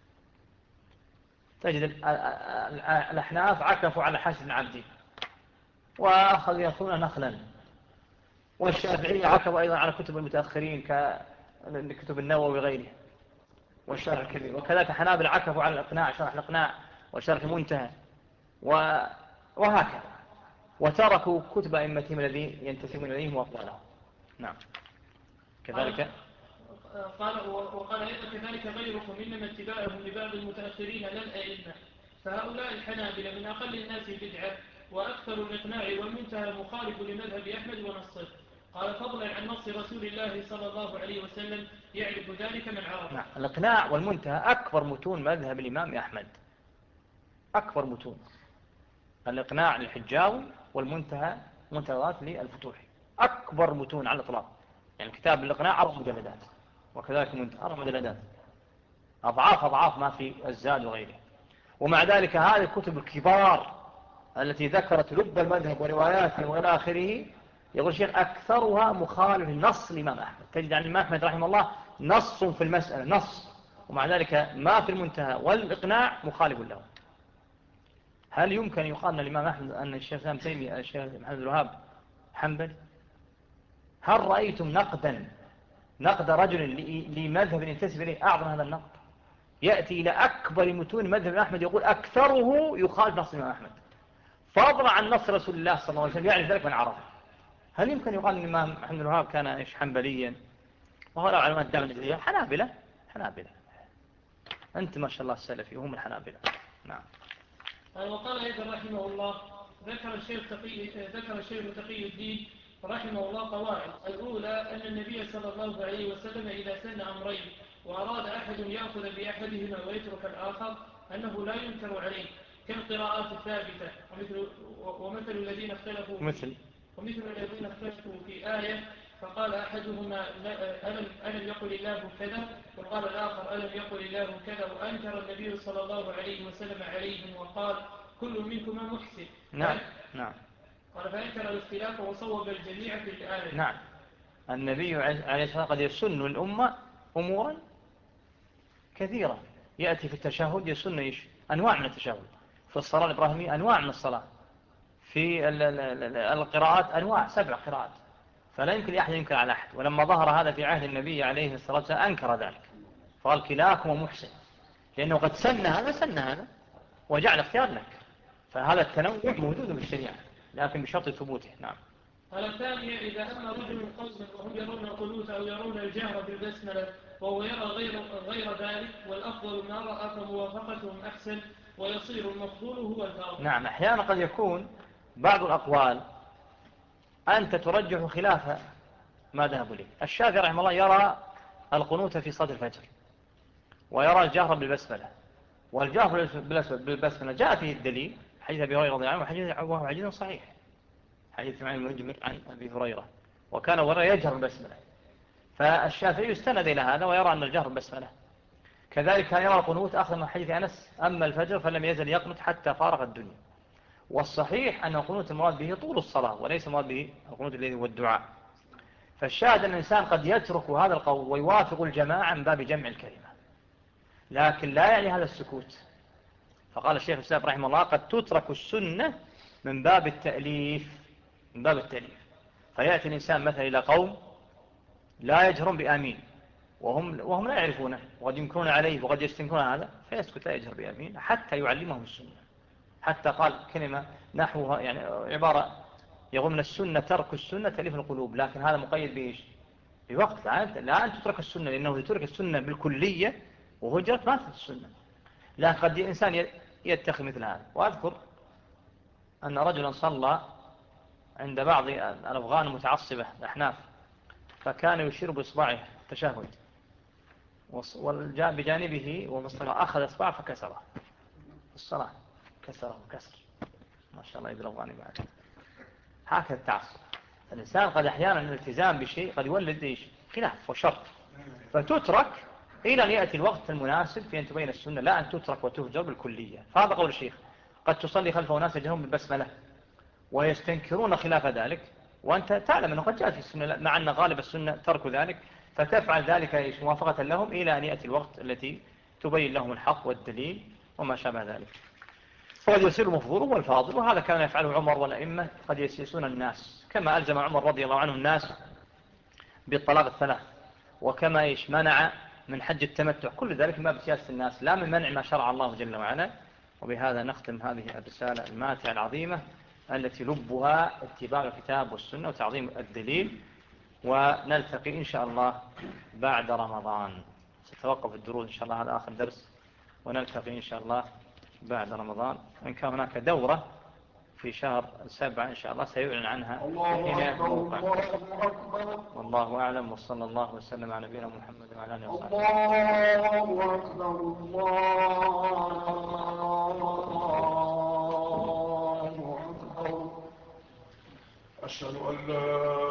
تجد الأحناف عكفوا على حاشية العبدي وأخذوا يأخذون نخلا، والشافعية عكفوا أيضا على كتب المتأخرين ككتب النووي وغيره والشرح الكبير، وكذلك حنابل عكفوا على الإقناع، شرح الإقناع وشرح المنتهى وهكذا، وتركوا كتب أئمتهم الذي ينتسبون إليهم وأفضلهم. نعم. كذلك قال وقال أيضا كذلك غيركم إنما اتباعهم لبعض المتأخرين لا الأئمة، فهؤلاء الحنابلة من أقل الناس بدعة وأكثر الإقناع والمنتهى مخالف لمذهب أحمد ونصه. قال فضلا عن نص رسول الله صلى الله عليه وسلم يعرف ذلك من عرف. نعم. الإقناع والمنتهى أكبر متون مذهب الإمام أحمد، أكبر متون. الإقناع للحجاوي والمنتهى منتهيات للفتوحي، أكبر متون على الإطلاق. يعني كتاب الإقناع 4 مجلدات، وكذلك المنتهى 4 مجلدات، أضعاف ما في الزاد وغيره. ومع ذلك هذه الكتب الكبار التي ذكرت لب المذهب ورواياته وإلى آخره، يقول الشيخ أكثرها مخالف نص الإمام أحمد. تجد عن الإمام أحمد رحمه الله نص في المسألة، نص، ومع ذلك ما في المنتهى والإقناع مخالف له. هل يمكن يقال أن الإمام أحمد أن الشيخ سام تيمي الشيخ محمد الوهاب حنبلي؟ هل رأيتم نقد رجل لمذهب ينتسب إليه أعظم هذا النقد؟ يأتي إلى أكبر متون مذهب أحمد يقول أكثره يخالف نص الإمام أحمد، فضلا عن نص رسول الله صلى الله عليه وسلم يعني ذلك من عرفه. هل يمكن يقال أن الإمام محمد الوهاب كان إيش حنبليا؟ وهو لا علماء الدعوة النجدية حنابلة. أنت ما شاء الله السلفي وهم الحنابلة. نعم. وقال أيضا رحمه الله ذكر الشيخ تقي الدين رحمه الله قواعد. الأولى أن النبي صلى الله عليه وسلم إذا سن أمرين وأراد أحد يأخذ بأحدهما ويترك الآخر أنه لا ينكر عليه كالقراءات الثابتة ومثل الذين اختلفوا ومثل الذين اختلفوا في آية فقال أحدهما ألم يقل الله كذا، وقال الآخر ألم يقل الله كذا، وأنكر النبي صلى الله عليه وسلم عليهم وقال كل منكما محسن. نعم نعم. قال فأنكر الاختلاف وصوب الجميع في الآية. نعم. النبي عليه الصلاة والسلام قد يسن الأمة أمورا كثيرة. يأتي في التشهد يسن أنواع من التشهد، في الصلاة الإبراهيمية أنواع من الصلاة، في القراءات أنواع 7 قراءات، فلا يمكن لأحد ينكر على أحد. ولما ظهر هذا في عهد النبي عليه الصلاة والسلام أنكر ذلك، فقال كلاكم محسن، لأنه قد سن هذا وجعل اختيار لك. فهذا التنوع موجود في الشريعة لكن بشرط ثبوته. نعم. الثانية إذا أما رجل قوم وهم يرون القنوت أو يرون الجهر بالبسملة وهو يرى غير ذلك، والأفضل ما رأى فموافقتهم أحسن، ويصير المفضول هو الفاضل. نعم. أحيانا قد يكون بعض الأقوال أنت ترجح خلاف ما ذهب إليه. الشافعي رحمه الله يرى القنوت في صلاة الفجر، ويرى الجهر بالبسملة، والجهر بالبسملة جاء فيه الدليل حديث أبي هريرة رضي الله عنه، وهو حديث صحيح، حديث معين المجمل عن أبي هريرة، وكان هريرة يجهر بالبسملة، فالشافعي يستند إلى هذا ويرى أن الجهر بالبسملة. كذلك كان يرى القنوت أخذ من حديث أنس أما الفجر فلم يزل يقنت حتى فارغ الدنيا. والصحيح أن القنوت المراد به طول الصلاة وليس المراد به القنوت الذي هو الدعاء. فالشاهد أن الإنسان قد يترك هذا القول ويوافق الجماعة من باب جمع الكلمة، لكن لا يعني هذا السكوت. فقال الشيخ الإسلام رحمه الله قد تترك السنة من باب التأليف، من باب التأليف. فيأتي الإنسان مثلا إلى قوم لا يجهرون بآمين وهم لا يعرفونه وقد ينكرون عليه وقد يستنكرون هذا، فيسكت لا يجهر بآمين حتى يعلمهم السنة. حتى قال كلمة نحوها يعني عبارة يقول من السنة ترك السنة تأليف القلوب، لكن هذا مقيد بإيش؟ بوقت. لا أن تترك السنة، لأنه يترك السنة بالكلية وهجرت ما تترك السنة. لكن قد الإنسان يتخذ مثل هذا. وأذكر أن رجلا صلى عند بعض الأفغان المتعصبة الأحناف، فكان يشير بإصبعه التشهد، وجاء بجانبه ومصطفى أخذ إصبعه فكسره الصلاة، كسره وكسر. ما شاء الله يدري الأفغاني بعد. هكذا التعصب. الإنسان قد أحيانا الالتزام بشيء قد يولد إيش؟ خلاف وشرط، فتترك إلى أن يأتي الوقت المناسب في أن تبين السنة، لا أن تترك وتهجر بالكلية. فهذا قول الشيخ. قد تصلي خلفه ناس يجهرون بالبسملة ويستنكرون خلاف ذلك، وأنت تعلم أنه قد جاء في السنة، مع أن غالب السنة ترك ذلك، فتفعل ذلك موافقة لهم إلى أن يأتي الوقت التي تبين لهم الحق والدليل وما شابه ذلك. وقد يصير المفضول هو الفاضل، وهذا كان يفعله عمر والأئمة، قد يسيسون الناس كما ألزم عمر رضي الله عنه الناس بالطلاق الثلاث، وكما منع من حج التمتع، كل ذلك ما بسياسة الناس لا من منع ما شرع الله جل وعلا. وبهذا نختم هذه الرسالة الماتعة العظيمة التي لبها اتباع الكتاب والسنة وتعظيم الدليل. ونلتقي إن شاء الله بعد رمضان، ستوقف الدروس إن شاء الله، هذا آخر درس، ونلتقي إن شاء الله بعد رمضان. وإن كان هناك دورة في شهر 7 إن شاء الله سيعلن عنها حين يأتي الموقع. والله أعلم، وصلى الله وسلم على نبينا محمد وعلى آله وصحبه. الله أكبر الله أكبر. أشهد أن لا